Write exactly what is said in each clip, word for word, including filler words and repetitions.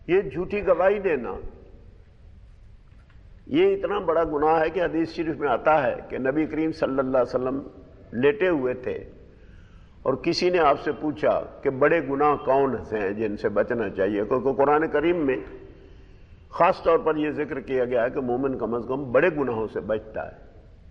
یہ جھوٹی گواہی دینا یہ اتنا بڑا گناہ ہے کہ حدیث شریف میں آتا ہے کہ نبی کریم صلی اللہ علیہ وسلم لیٹے ہوئے تھے اور کسی نے آپ سے پوچھا کہ بڑے گناہ کون سے ہیں جن سے بچنا چاہیے، کیونکہ قرآن کریم میں خاص طور پر یہ ذکر کیا گیا ہے کہ مومن کم از کم بڑے گناہوں سے بچتا ہے۔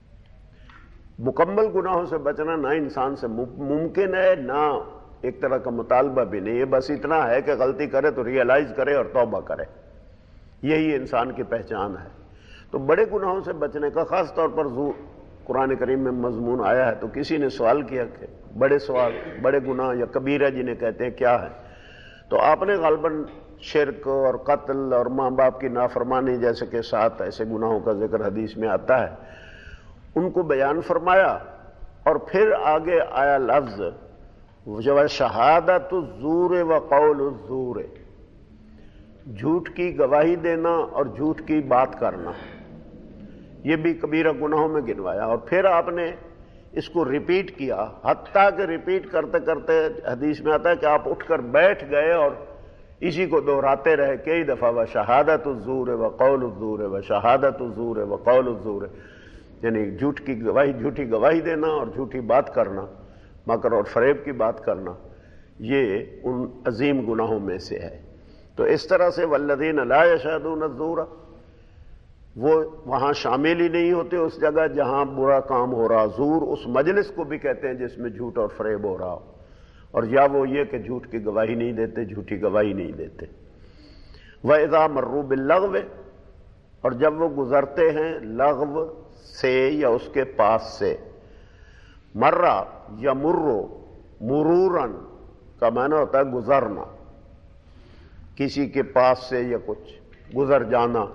مکمل گناہوں سے بچنا نہ انسان سے ممکن ہے، نہ ایک طرح کا مطالبہ بھی نہیں ہے، بس اتنا ہے کہ غلطی کرے تو ریئلائز کرے اور توبہ کرے، یہی انسان کی پہچان ہے۔ تو بڑے گناہوں سے بچنے کا خاص طور پر قرآن کریم میں مضمون آیا ہے۔ تو کسی نے سوال کیا کہ بڑے سوال بڑے گناہ یا کبیرہ جنہیں کہتے ہیں کیا ہے، تو آپ نے غالباً شرک اور قتل اور ماں باپ کی نافرمانی جیسے کہ سات ایسے گناہوں کا ذکر حدیث میں آتا ہے، ان کو بیان فرمایا، اور پھر آگے آیا لفظ جو ہے شہادت الزور و قول الزور، جھوٹ کی گواہی دینا اور جھوٹ کی بات کرنا، یہ بھی کبیرہ گناہوں میں گنوایا۔ اور پھر آپ نے اس کو ریپیٹ کیا، حتیٰ کہ ریپیٹ کرتے کرتے حدیث میں آتا ہے کہ آپ اٹھ کر بیٹھ گئے اور اسی کو دہراتے رہے کئی دفعہ، و شہادت الزور و قول الزور و شہادت الزور و قول الزور، یعنی جھوٹ کی گواہی جھوٹی گواہی دینا اور جھوٹی بات کرنا، مکر اور فریب کی بات کرنا، یہ ان عظیم گناہوں میں سے ہے۔ تو اس طرح سے والذین لا یشہدون الزور، وہ وہاں شامل ہی نہیں ہوتے اس جگہ جہاں برا کام ہو رہا۔ زور اس مجلس کو بھی کہتے ہیں جس میں جھوٹ اور فریب ہو رہا ہو، اور یا وہ یہ کہ جھوٹ کی گواہی نہیں دیتے، جھوٹی گواہی نہیں دیتے۔ وَإِذَا مَرُّوا بِاللَّغْوِ، اور جب وہ گزرتے ہیں لغو سے یا اس کے پاس سے، مرہ یا مرو، مرورن کا معنی ہوتا ہے گزرنا، کسی کے پاس سے یا کچھ گزر جانا۔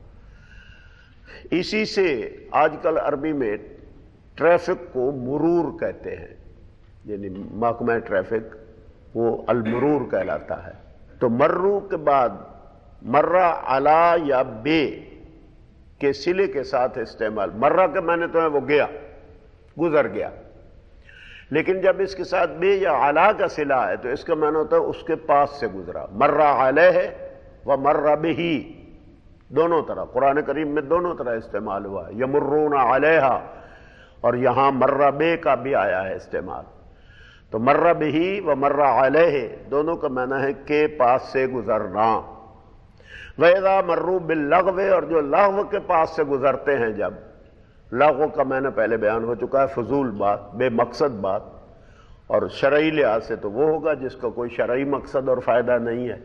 اسی سے آج کل عربی میں ٹریفک کو مرور کہتے ہیں، یعنی محکمہ ٹریفک وہ المرور کہلاتا ہے۔ تو مرو کے بعد مرہ علا یا بے کے صلے کے ساتھ استعمال، مرہ کے معنی تو ہے وہ گیا، گزر گیا، لیکن جب اس کے ساتھ بے یا علا کا صلہ ہے تو اس کا معنی ہوتا ہے اس کے پاس سے گزرا۔ مرہ علیہ و مرہ بہ، دونوں طرح قرآن کریم میں دونوں طرح استعمال ہوا ہے، یمرون علیہا، اور یہاں مرہ بے کا بھی آیا ہے استعمال۔ تو مرہ بہ و مرہ علیہ دونوں کا معنی ہے کہ پاس سے گزرنا۔ وَإِذَا مَرُّوا بِاللَّغْوِ، اور جو لغو کے پاس سے گزرتے ہیں، جب لغو کا معنی پہلے بیان ہو چکا ہے، فضول بات، بے مقصد بات، اور شرعی لحاظ سے تو وہ ہوگا جس کا کوئی شرعی مقصد اور فائدہ نہیں ہے۔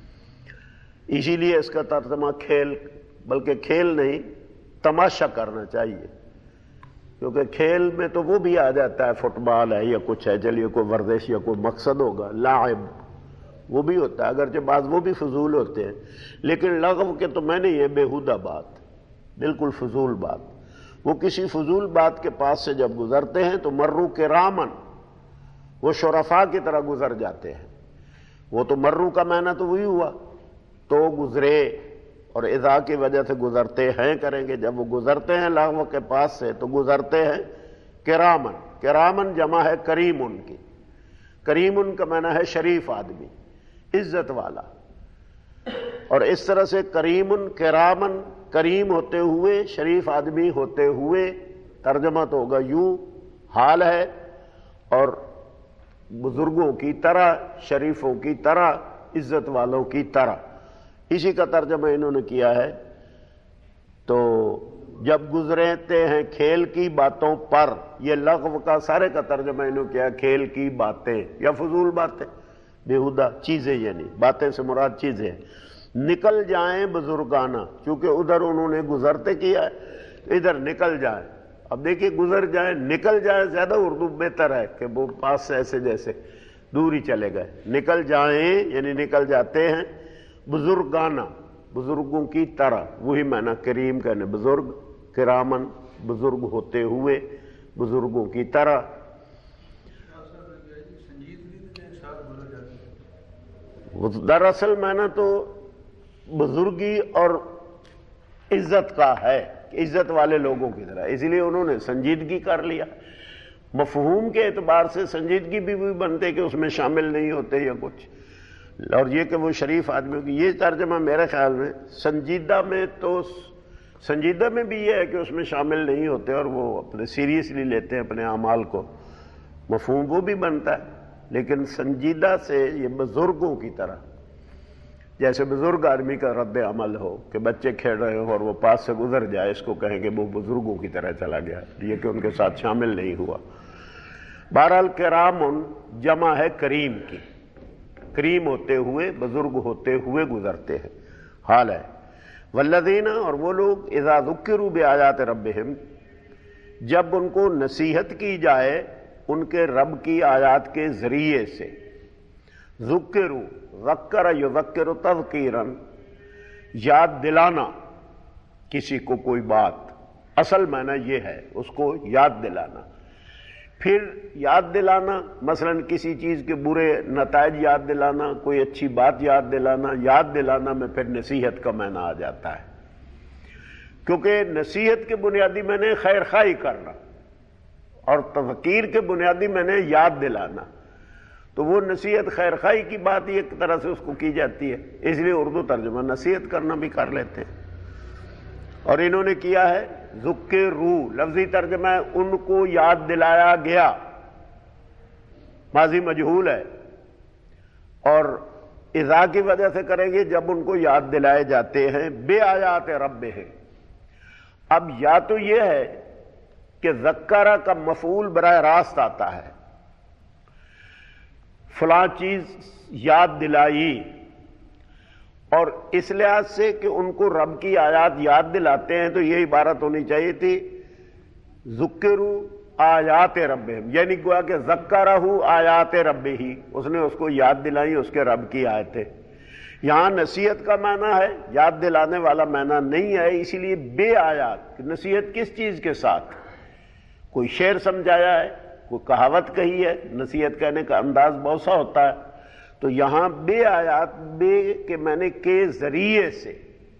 اسی لیے اس کا ترجمہ کھیل، بلکہ کھیل نہیں تماشا کرنا چاہیے، کیونکہ کھیل میں تو وہ بھی آ جاتا ہے، فٹ بال ہے یا کچھ ہے، چلیے کوئی ورزش یا کوئی مقصد ہوگا، لاعب وہ بھی ہوتا ہے، اگرچہ بعض وہ بھی فضول ہوتے ہیں، لیکن لغو کے تو میں نے یہ بیہودہ بات، بالکل فضول بات، وہ کسی فضول بات کے پاس سے جب گزرتے ہیں تو مرو کرامن، وہ شرفاء کی طرح گزر جاتے ہیں۔ وہ تو مرو کا معنی تو وہی ہوا، تو گزرے، اور اذا کی وجہ سے گزرتے ہیں کریں گے، جب وہ گزرتے ہیں لغو کے پاس سے تو گزرتے ہیں کرامن۔ کرامن جمع ہے کریم ان کی، کریم ان کا معنی ہے شریف آدمی، عزت والا، اور اس طرح سے کریم کرامن، کریم ہوتے ہوئے، شریف آدمی ہوتے ہوئے، ترجمہ تو ہوگا یوں، حال ہے، اور بزرگوں کی طرح، شریفوں کی طرح، عزت والوں کی طرح، اسی کا ترجمہ انہوں نے کیا ہے۔ تو جب گزرتے ہیں کھیل کی باتوں پر، یہ لغو کا سارے کا ترجمہ انہوں نے کیا ہے کھیل کی باتیں یا فضول باتیں، بیہودہ چیزیں، یعنی باتیں سے مراد چیزیں۔ نکل جائیں بزرگانہ، چونکہ ادھر انہوں نے گزرتے کیا ہے، ادھر نکل جائیں۔ اب دیکھیے گزر جائیں، نکل جائیں زیادہ اردو بہتر ہے کہ وہ پاس سے ایسے جیسے دور ہی چلے گئے۔ نکل جائیں یعنی نکل جاتے ہیں، بزرگانہ بزرگوں کی طرح، وہی معنی کریم کہنے بزرگ، کرامن بزرگ ہوتے ہوئے، بزرگوں کی طرح۔ دراصل معنی تو بزرگی اور عزت کا ہے، عزت والے لوگوں کی طرح، اس لیے انہوں نے سنجیدگی کر لیا۔ مفہوم کے اعتبار سے سنجیدگی بھی بھی بنتے کہ اس میں شامل نہیں ہوتے یا کچھ، اور یہ کہ وہ شریف آدمیوں کی، یہ ترجمہ میرے خیال میں سنجیدہ میں تو سنجیدہ میں بھی یہ ہے کہ اس میں شامل نہیں ہوتے اور وہ اپنے سیریسلی لیتے ہیں اپنے اعمال کو، مفہوم وہ بھی بنتا ہے، لیکن سنجیدہ سے یہ بزرگوں کی طرح، جیسے بزرگ آدمی کا رد عمل ہو کہ بچے کھیل رہے ہو اور وہ پاس سے گزر جائے، اس کو کہیں کہ وہ بزرگوں کی طرح چلا گیا، یہ کہ ان کے ساتھ شامل نہیں ہوا۔ بہرحال کرامن جمع ہے کریم کی، کریم ہوتے ہوئے، بزرگ ہوتے ہوئے گزرتے ہیں، حال ہے۔ والذین، اور وہ لوگ اذا ذکروا بآیات ربہم، جب ان کو نصیحت کی جائے ان کے رب کی آیات کے ذریعے سے، ذکروا، ذکر یذکر تذکیرا، یاد دلانا کسی کو کوئی بات، اصل معنی یہ ہے اس کو یاد دلانا۔ پھر یاد دلانا مثلا کسی چیز کے برے نتائج یاد دلانا، کوئی اچھی بات یاد دلانا، یاد دلانا میں پھر نصیحت کا معنی آ جاتا ہے، کیونکہ نصیحت کے بنیادی معنی خیر خواہی کرنا اور تذکیر کے بنیادی معنی یاد دلانا، تو وہ نصیحت خیر خواہی کی بات ہی ایک طرح سے اس کو کی جاتی ہے، اس لیے اردو ترجمہ نصیحت کرنا بھی کر لیتے ہیں۔ اور انہوں نے کیا ہے ذکروا، لفظی ترجمہ ہے ان کو یاد دلایا گیا، ماضی مجہول ہے، اور اذا کی وجہ سے کریں گے جب ان کو یاد دلائے جاتے ہیں بے آیات ربہم۔ اب یا تو یہ ہے کہ ذکرہ کا مفعول براہ راست آتا ہے، فلاں چیز یاد دلائی، اور اس لحاظ سے کہ ان کو رب کی آیات یاد دلاتے ہیں تو یہ عبارت ہونی چاہیے تھی ذکروا آیات ربہم، یعنی گویا کہ ذکرہ آیات ربہ، اس نے اس کو یاد دلائی اس کے رب کی آیتیں۔ یہاں نصیحت کا معنی ہے، یاد دلانے والا معنی نہیں ہے، اسی لیے بے آیات، نصیحت کس چیز کے ساتھ؟ کوئی شعر سمجھایا ہے، کوئی کہاوت کہی ہے، نصیحت کہنے کا انداز بہت سا ہوتا ہے، تو یہاں بے آیات، بے کے معنی کے ذریعے سے،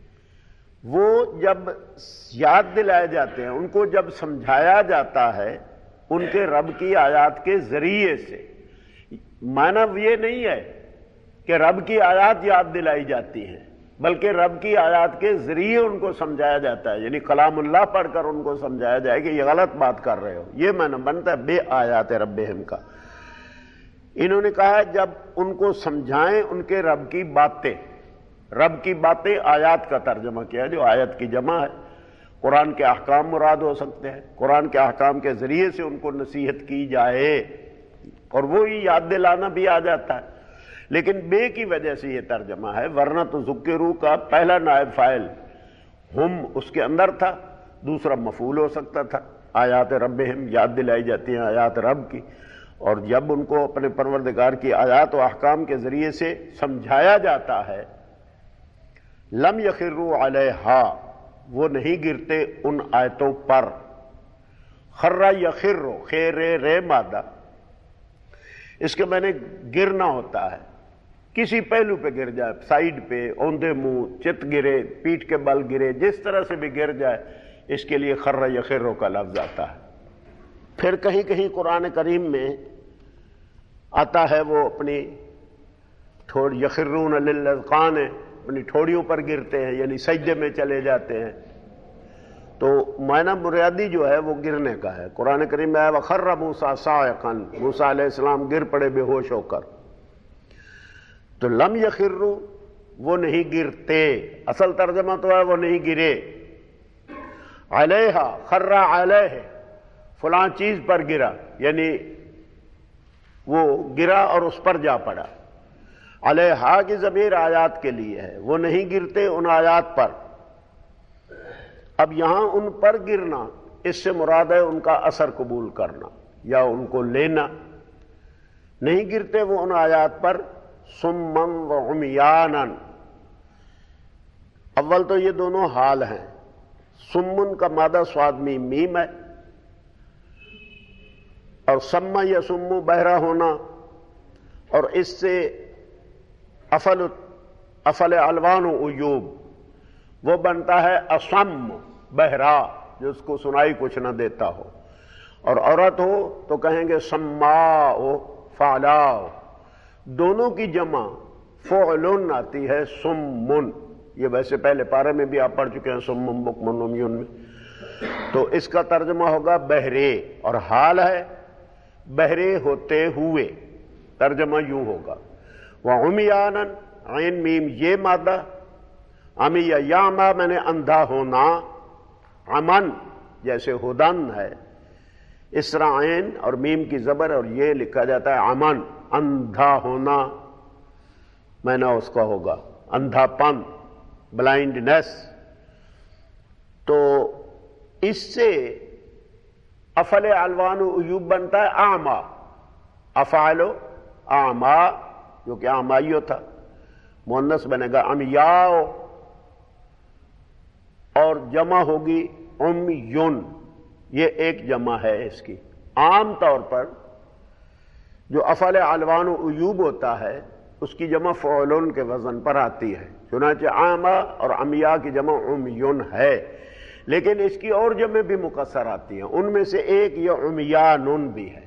وہ جب یاد دلائے جاتے ہیں، ان کو جب سمجھایا جاتا ہے ان کے رب کی آیات کے ذریعے سے۔ معنی یہ نہیں ہے کہ رب کی آیات یاد دلائی جاتی ہیں، بلکہ رب کی آیات کے ذریعے ان کو سمجھایا جاتا ہے، یعنی کلام اللہ پڑھ کر ان کو سمجھایا جائے کہ یہ غلط بات کر رہے ہو، یہ معنی بنتا ہے بے آیات ربہم کا۔ انہوں نے کہا جب ان کو سمجھائیں ان کے رب کی باتیں، رب کی باتیں آیات کا ترجمہ کیا جو آیت کی جمع ہے، قرآن کے احکام مراد ہو سکتے ہیں، قرآن کے احکام کے ذریعے سے ان کو نصیحت کی جائے، اور وہی یاد دلانا بھی آ جاتا ہے، لیکن بے کی وجہ سے یہ ترجمہ ہے، ورنہ تو ذکروا کا پہلا نائب فاعل ہم اس کے اندر تھا، دوسرا مفعول ہو سکتا تھا، آیات ربہم یاد دلائی جاتی ہیں آیات رب کی، اور جب ان کو اپنے پروردگار کی آیات و احکام کے ذریعے سے سمجھایا جاتا ہے، لم یخروا علیہا، وہ نہیں گرتے ان آیتوں پر، خر یخر، خیر رے مادہ، اس کے معنی گرنا ہوتا ہے، کسی پہلو پہ گر جائے، سائیڈ پہ، اوندے منہ، چت گرے، پیٹھ کے بل گرے، جس طرح سے بھی گر جائے، اس کے لیے خر یخر کا لفظ آتا ہے۔ پھر کہیں کہیں قرآن کریم میں آتا ہے وہ اپنی تھوڑ یخرون للاذقان، اپنی ٹھوڑیوں پر گرتے ہیں، یعنی سجدے میں چلے جاتے ہیں، تو معنی بنیادی جو ہے وہ گرنے کا ہے۔ قرآن کریم میں ہے وَخَرَّ مُوسَىٰ صَاعِقًا، موسیٰ علیہ السلام گر پڑے بے ہوش ہو کر، تو لم یخروا، وہ نہیں گرتے، اصل ترجمہ تو ہے وہ نہیں گرے، علیہا، خر علیہ، فلاں چیز پر گرا، یعنی وہ گرا اور اس پر جا پڑا، علیہا کی ضمیر آیات کے لیے ہے، وہ نہیں گرتے ان آیات پر۔ اب یہاں ان پر گرنا، اس سے مراد ہے ان کا اثر قبول کرنا یا ان کو لینا، نہیں گرتے وہ ان آیات پر، صما وعمیانا، اول تو یہ دونوں حال ہیں، سمن کا مادہ سواد میم میم ہے، اور سما یا سمو بہرا ہونا، اور اس سے افل افل الوان و عیوب، وہ بنتا ہے اصم، بہرا، جس کو سنائی کچھ نہ دیتا ہو، اور عورت ہو تو کہیں گے سما و فعلا، دونوں کی جمع فعلن آتی ہے سمن، یہ ویسے پہلے پارے میں بھی آپ پڑھ چکے ہیں سمن بکمن عمیون میں، تو اس کا ترجمہ ہوگا بہرے، اور حال ہے بہرے ہوتے ہوئے، ترجمہ یوں ہوگا وعمیانن، عین میم یہ مادہ، عمی یا یعما میں نے اندھا ہونا، عمن جیسے ہدن ہے اس طرح عین اور میم کی زبر اور یہ لکھا جاتا ہے عمن، اندھا ہونا، میں نے اس کا ہوگا اندھا پن، بلائنڈنس۔ تو اس سے افعل الوان و عیوب بنتا ہے اعما، افعل اعما جو کہ اعمائیو تھا، مؤنث بنے گا عمیاء، اور جمع ہوگی عمیون، یہ ایک جمع ہے اس کی۔ عام طور پر جو افعل الوان و عیوب ہوتا ہے اس کی جمع فعلن کے وزن پر آتی ہے، چنانچہ عامہ اور عمیاء کی جمع عمیون ہے، لیکن اس کی اور جمع بھی مقصر آتی ہیں، ان میں سے ایک یہ عمیانن بھی ہے۔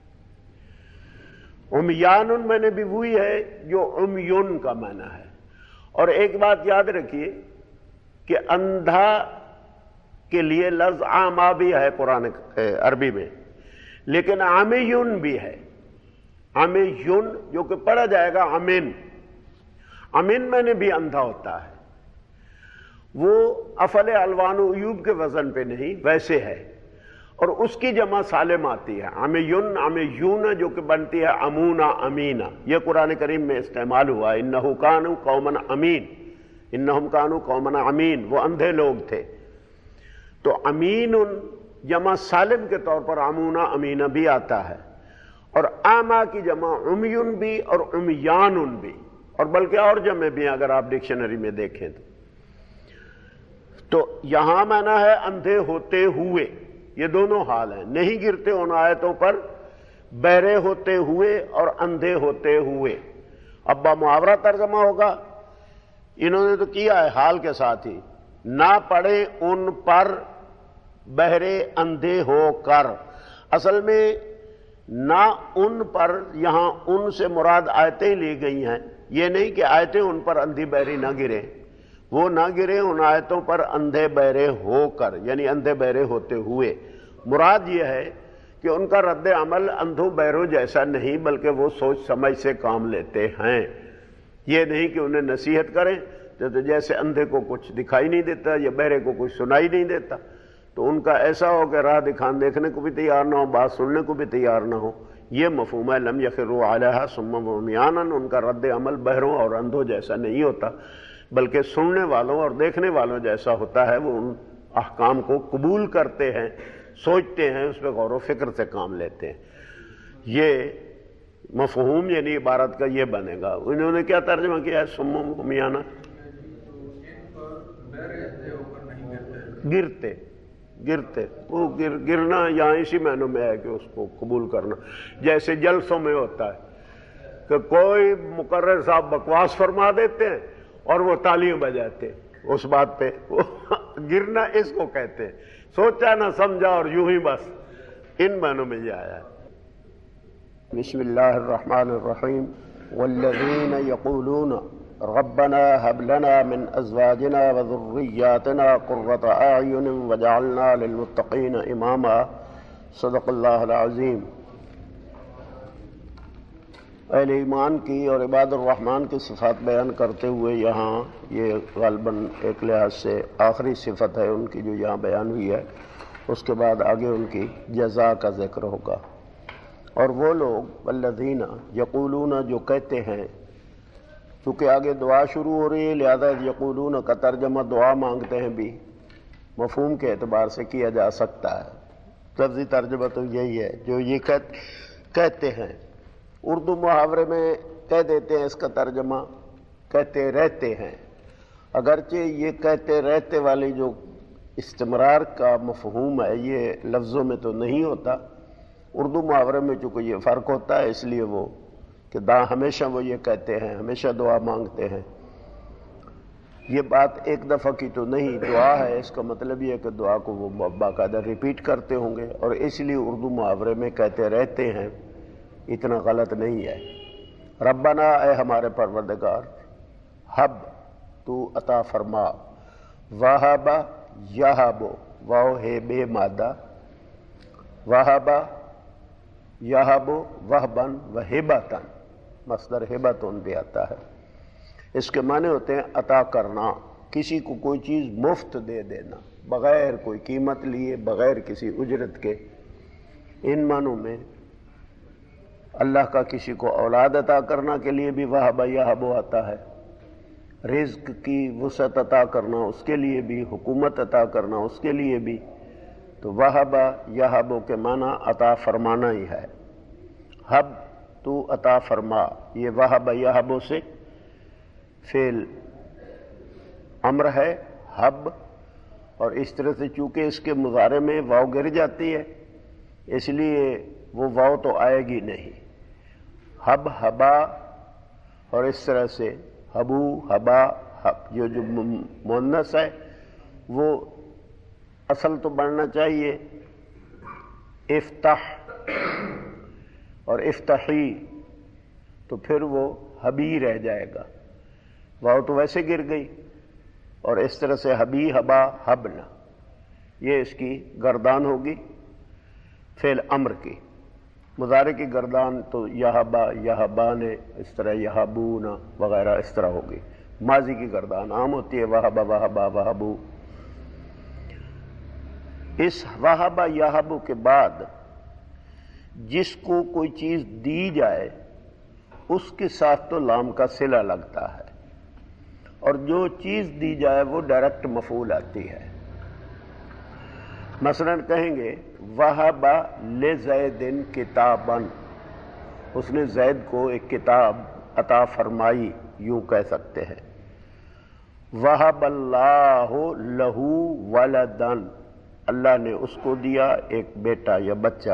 عمیانن میں نے بھی وہی ہے جو عمیون کا معنی ہے۔ اور ایک بات یاد رکھیے کہ اندھا کے لیے لفظ عامہ بھی ہے قرآن عربی میں، لیکن عمیون بھی ہے، عمیون جو کہ پڑھا جائے گا امین، امین میں نے بھی اندھا ہوتا ہے، وہ افعل الوان و عیوب کے وزن پہ نہیں ویسے ہے، اور اس کی جمع سالم آتی ہے، عمیون عمیون جو کہ بنتی ہے امونا امینا، یہ قرآن کریم میں استعمال ہوا ہے، انہو کانوا قوما امین، انہم کانوا قوما امین، وہ اندھے لوگ تھے۔ تو امین جمع سالم کے طور پر امونا امینا بھی آتا ہے، اور اعما کی جمع عمیون بھی اور عمیانن بھی، اور بلکہ اور جمع بھی ہیں اگر آپ ڈکشنری میں دیکھیں تو۔ تو یہاں معنی ہے اندھے ہوتے ہوئے، یہ دونوں حال ہیں، نہیں گرتے ان آیتوں پر، بہرے ہوتے ہوئے اور اندھے ہوتے ہوئے۔ اب محاورہ ترجمہ ہوگا، انہوں نے تو کیا ہے حال کے ساتھ ہی، نہ پڑے ان پر بہرے اندھے ہو کر، اصل میں نہ ان پر، یہاں ان سے مراد آیتیں لی گئی ہیں، یہ نہیں کہ آیتیں ان پر اندھی بہری نہ گرے، وہ نہ گرے ان آیتوں پر اندھے بہرے ہو کر، یعنی اندھے بہرے ہوتے ہوئے۔ مراد یہ ہے کہ ان کا رد عمل اندھوں بہروں جیسا نہیں، بلکہ وہ سوچ سمجھ سے کام لیتے ہیں، یہ نہیں کہ انہیں نصیحت کریں تو جیسے اندھے کو کچھ دکھائی نہیں دیتا یا بہرے کو کچھ سنائی نہیں دیتا، تو ان کا ایسا ہو کہ راہ دکھان دیکھنے کو بھی تیار نہ ہو، بات سننے کو بھی تیار نہ ہو، یہ مفہوم ہے لم یخروا علیہا صما وعمیانا، ان کا رد عمل بہروں اور اندھوں جیسا نہیں ہوتا، بلکہ سننے والوں اور دیکھنے والوں جیسا ہوتا ہے، وہ ان احکام کو قبول کرتے ہیں، سوچتے ہیں، اس پہ غور و فکر سے کام لیتے ہیں۔ یہ مفہوم یعنی عبارت کا یہ بنے گا۔ انہوں نے کیا ترجمہ کیا ہے صما وعمیانا؟ گرتے گرتے وہ گر گرنا یہاں اسی معنوں میں ہے کہ اس کو قبول کرنا، جیسے جلسوں میں ہوتا ہے کہ کوئی مقرر صاحب بکواس فرما دیتے ہیں اور وہ تالیاں بجاتے ہیں اس بات پہ، وہ گرنا اس کو کہتے ہیں، سوچا نہ سمجھا اور یوں ہی بس، ان معنوں میں یہ آیا ہے۔ بسم اللہ الرحمن الرحیم والذین یقولون ربنا هب لنا من ازواجنا وذرياتنا قرة اعین وجعلنا للمتقین اماما، صدق اللہ العظیم۔ اہل ایمان کی اور عباد الرحمن کی صفات بیان کرتے ہوئے یہاں یہ غالباً ایک لحاظ سے آخری صفت ہے ان کی جو یہاں بیان ہوئی ہے، اس کے بعد آگے ان کی جزا کا ذکر ہوگا۔ اور وہ لوگ والذین یقولون جو کہتے ہیں، چونکہ آگے دعا شروع ہو رہی ہے لہذا یقولون کا ترجمہ دعا مانگتے ہیں بھی مفہوم کے اعتبار سے کیا جا سکتا ہے، لفظی ترجمہ تو یہی ہے جو یہ کہتے ہیں۔ اردو محاورے میں کہہ دیتے ہیں اس کا ترجمہ کہتے رہتے ہیں، اگرچہ یہ کہتے رہتے والی جو استمرار کا مفہوم ہے یہ لفظوں میں تو نہیں ہوتا، اردو محاورے میں چونکہ یہ فرق ہوتا ہے اس لیے وہ کہ دا ہمیشہ وہ یہ کہتے ہیں، ہمیشہ دعا مانگتے ہیں۔ یہ بات ایک دفعہ کی تو نہیں، دعا ہے، اس کا مطلب یہ ہے کہ دعا کو وہ باقاعدہ ریپیٹ کرتے ہوں گے، اور اس لیے اردو محاورے میں کہتے رہتے ہیں اتنا غلط نہیں ہے۔ ربنا اے ہمارے پروردگار، حب تو عطا فرما، وہبا یہب واو ہے بے مادہ، وہبا یہب وہبن وہبتن، مصدر ہبتن بھی آتا ہے۔ اس کے معنی ہوتے ہیں عطا کرنا، کسی کو کوئی چیز مفت دے دینا، بغیر کوئی قیمت لیے، بغیر کسی اجرت کے۔ ان معنوں میں اللہ کا کسی کو اولاد عطا کرنا کے لیے بھی وہب یہب آتا ہے، رزق کی وسعت عطا کرنا اس کے لیے بھی، حکومت عطا کرنا اس کے لیے بھی۔ تو وہب یہب کے معنی عطا فرمانا ہی ہے۔ حب تو عطا فرما، یہ وہب یہب سے فعل امر ہے، حب، اور اس طرح سے چونکہ اس کے مضارع میں واو گر جاتی ہے اس لیے وہ واو تو آئے گی نہیں۔ حب حبا، اور اس طرح سے حبو حبا، حب جو جو مؤنث ہے وہ اصل تو بننا چاہیے افتح اور افتحی، تو پھر وہ حبی رہ جائے گا، واو تو ویسے گر گئی، اور اس طرح سے حبی حبا حبنا، یہ اس کی گردان ہوگی فعل امر کی۔ مضارع کی گردان تو یہبا یہبان، اس طرح یہبون وغیرہ اس طرح ہوگی۔ ماضی کی گردان عام ہوتی ہے وہبا وہبا وہبو۔ اس وہبا یہبو کے بعد جس کو کوئی چیز دی جائے اس کے ساتھ تو لام کا صلہ لگتا ہے، اور جو چیز دی جائے وہ ڈائریکٹ مفعول آتی ہے۔ مثلا کہیں گے وہب لزید کتابا، اس نے زید کو ایک کتاب عطا فرمائی، یوں کہہ سکتے ہیں۔ وہب اللہ لہ ولدا، اللہ نے اس کو دیا ایک بیٹا یا بچہ۔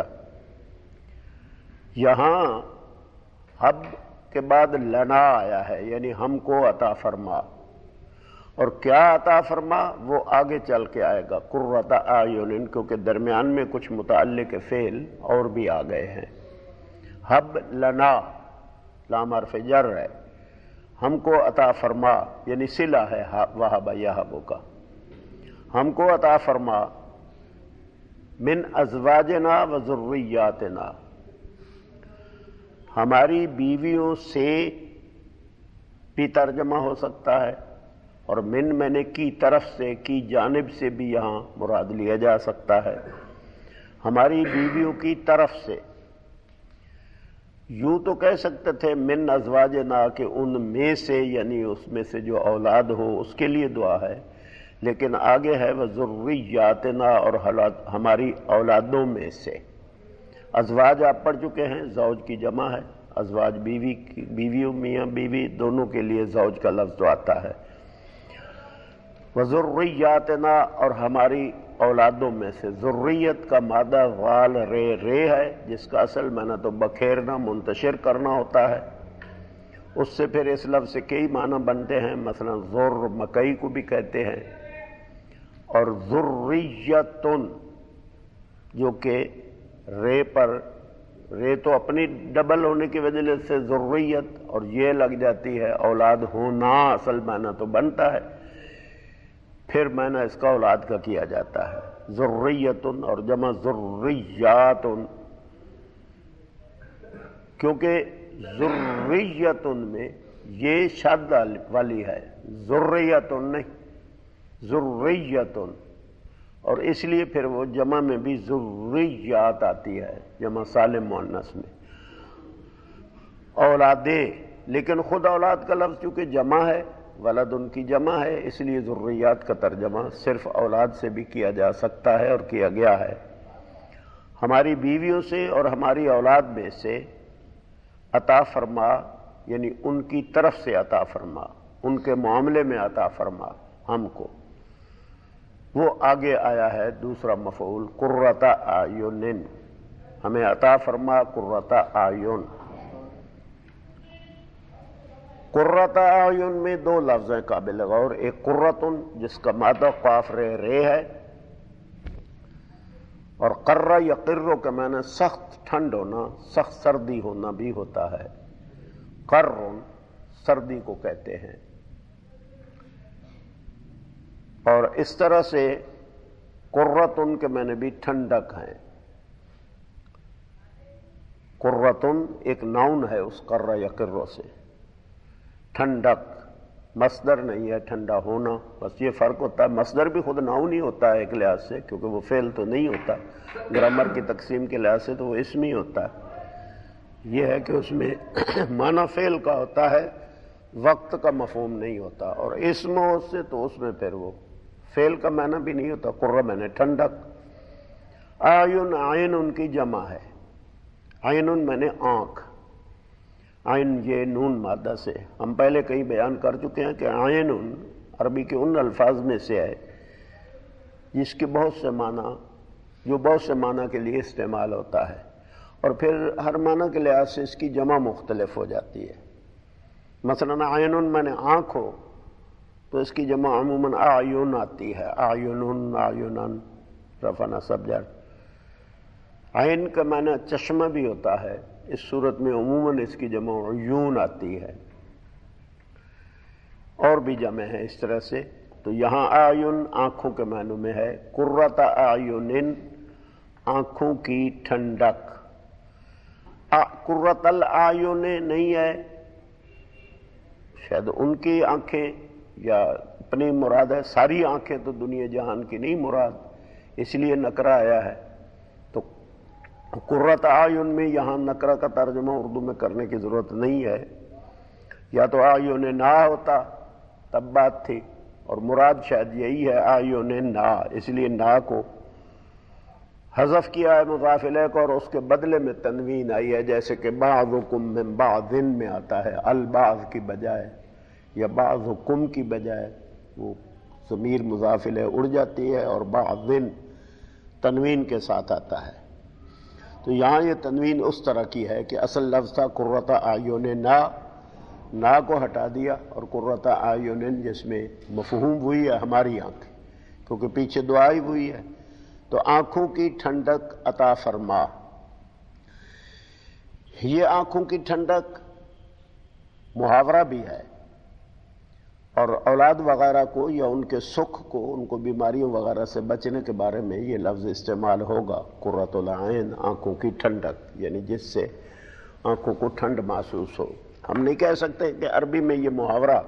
یہاں حب کے بعد لنا آیا ہے، یعنی ہم کو عطا فرما، اور کیا عطا فرما وہ آگے چل کے آئے گا، قرۃ اعین، کیونکہ درمیان میں کچھ متعلق فعل اور بھی آ گئے ہیں۔ حب لنا لام حرف جر ہے، ہم کو عطا فرما یعنی صلہ ہے وہب یہب کا، ہم کو عطا فرما من ازواجنا و ذریاتنا، ہماری بیویوں سے بھی ترجمہ ہو سکتا ہے، اور من میں نے کی طرف سے، کی جانب سے بھی یہاں مراد لیا جا سکتا ہے، ہماری بیویوں کی طرف سے۔ یوں تو کہہ سکتے تھے من ازواجنا کہ ان میں سے، یعنی اس میں سے جو اولاد ہو اس کے لیے دعا ہے، لیکن آگے ہے وذریاتنا، اور ہماری اولادوں میں سے۔ ازواج آپ پڑھ چکے ہیں، زوج کی جمع ہے، ازواج بیوی کی، بیویوں میاں بیوی دونوں کے لیے زوج کا لفظ آتا ہے۔ وذریاتنا، اور ہماری اولادوں میں سے۔ ذریت کا مادہ غال رے رے ہے، جس کا اصل معنی تو بکھیرنا، منتشر کرنا ہوتا ہے۔ اس سے پھر اس لفظ سے کئی معنی بنتے ہیں، مثلا ذر مکئی کو بھی کہتے ہیں، اور ذریتن جو کہ رے پر، رے تو اپنی ڈبل ہونے کی وجہ سے ذریت، اور یہ لگ جاتی ہے اولاد ہونا، اصل معنی تو بنتا ہے، پھر معنی اس کا اولاد کا کیا جاتا ہے۔ ذریتن اور جمع ذریاتن، کیونکہ ذریتن میں یہ شد والی ہے، ذریتن نہیں، ذریتن، اور اس لیے پھر وہ جمع میں بھی ذریات آتی ہے، جمع سالم مؤنث میں، اولادیں۔ لیکن خود اولاد کا لفظ چونکہ جمع ہے، ولد ان کی جمع ہے، اس لیے ذریات کا ترجمہ صرف اولاد سے بھی کیا جا سکتا ہے اور کیا گیا ہے۔ ہماری بیویوں سے اور ہماری اولاد میں سے عطا فرما، یعنی ان کی طرف سے عطا فرما، ان کے معاملے میں عطا فرما ہم کو، وہ آگے آیا ہے دوسرا مفعول قرۃ اعین، ہمیں عطا فرما قرۃ اعین۔ قرۃ اعین میں دو لفظ ہیں قابل غور، ایک قرۃن جس کا مادہ قاف رے رے ہے، اور قرہ یا قرو کا معنی سخت ٹھنڈ ہونا، سخت سردی ہونا بھی ہوتا ہے۔ قرن سردی کو کہتے ہیں. اور اس طرح سے قرۃن کے معنی بھی ٹھنڈک ہیں. قرۃن ایک ناؤن ہے اس قرہ یقر سے، ٹھنڈک، مصدر نہیں ہے ٹھنڈا ہونا. بس یہ فرق ہوتا ہے، مصدر بھی خود ناؤن ہی ہوتا ہے ایک لحاظ سے، کیونکہ وہ فعل تو نہیں ہوتا. گرامر کی تقسیم کے لحاظ سے تو وہ اسم ہی ہوتا ہے. یہ ہے کہ اس میں معنی فعل کا ہوتا ہے، وقت کا مفہوم نہیں ہوتا. اور اسم ہو اس سے تو اس میں پھر وہ فعل کا معنی بھی نہیں ہوتا. قرہ معنی ٹھنڈک. آئین، عین ان کی جمع ہے. عین معنی آنکھ. عین یہ نون مادہ سے، ہم پہلے کہیں بیان کر چکے ہیں کہ عین عربی کے ان الفاظ میں سے ہے جس کے بہت سے معنی جو بہت سے معنی کے لیے استعمال ہوتا ہے، اور پھر ہر معنی کے لحاظ سے اس کی جمع مختلف ہو جاتی ہے. مثلا عین معنی آنکھ ہو تو اس کی جمع عموماً اعین آتی ہے. اعین، اعینن، رفع نصب جر. عین کا معنی چشمہ بھی ہوتا ہے، اس صورت میں عموماً اس کی جمع عیون آتی ہے. اور بھی جمع ہے اس طرح سے. تو یہاں اعین آنکھوں کے معنی میں ہے. قرۃ اعین آنکھوں کی ٹھنڈک. قرۃ الاعین نہیں ہے، شاید ان کی آنکھیں یا اپنی مراد ہے. ساری آنکھیں تو دنیا جہان کی نہیں مراد، اس لیے نکرہ آیا ہے. تو قرۃ اعین میں یہاں نکرہ کا ترجمہ اردو میں کرنے کی ضرورت نہیں ہے. یا تو اعین نا ہوتا تب بات تھی، اور مراد شاید یہی ہے اعین نا، اس لیے نا کو حذف کیا ہے مضاف الیہ کو، اور اس کے بدلے میں تنوین آئی ہے، جیسے کہ بعضکم من بعض میں آتا ہے البعض کی بجائے، یا بعضکم کی بجائے وہ ضمیر مضاف الیہ اڑ جاتی ہے اور بعض تنوین کے ساتھ آتا ہے. تو یہاں یہ تنوین اس طرح کی ہے کہ اصل لفظ تھا قرۃ اعین نا، نا کو ہٹا دیا، اور قرۃ اعین جس میں مفہوم ہوئی ہے ہماری آنکھ، کیونکہ پیچھے دعا ہی ہوئی ہے. تو آنکھوں کی ٹھنڈک عطا فرما. یہ آنکھوں کی ٹھنڈک محاورہ بھی ہے، اور اولاد وغیرہ کو یا ان کے سکھ کو، ان کو بیماریوں وغیرہ سے بچنے کے بارے میں یہ لفظ استعمال ہوگا. قرۃ العین آنکھوں کی ٹھنڈک، یعنی جس سے آنکھوں کو ٹھنڈ محسوس ہو. ہم نہیں کہہ سکتے کہ عربی میں یہ محاورہ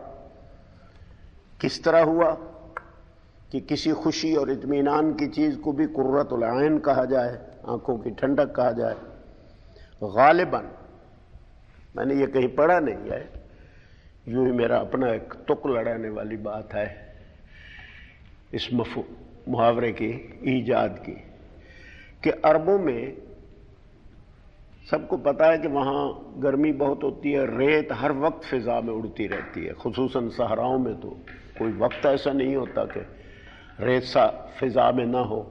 کس طرح ہوا کہ کسی خوشی اور اطمینان کی چیز کو بھی قرۃ العین کہا جائے، آنکھوں کی ٹھنڈک کہا جائے. غالباً میں نے یہ کہیں پڑھا نہیں ہے، یوں ہی میرا اپنا ایک تک لڑانے والی بات ہے اس محاورے کی ایجاد کی، کہ عربوں میں سب کو پتا ہے کہ وہاں گرمی بہت ہوتی ہے، ریت ہر وقت فضا میں اڑتی رہتی ہے. خصوصاً صحراؤں میں تو کوئی وقت ایسا نہیں ہوتا کہ ریت سا فضا میں نہ ہو.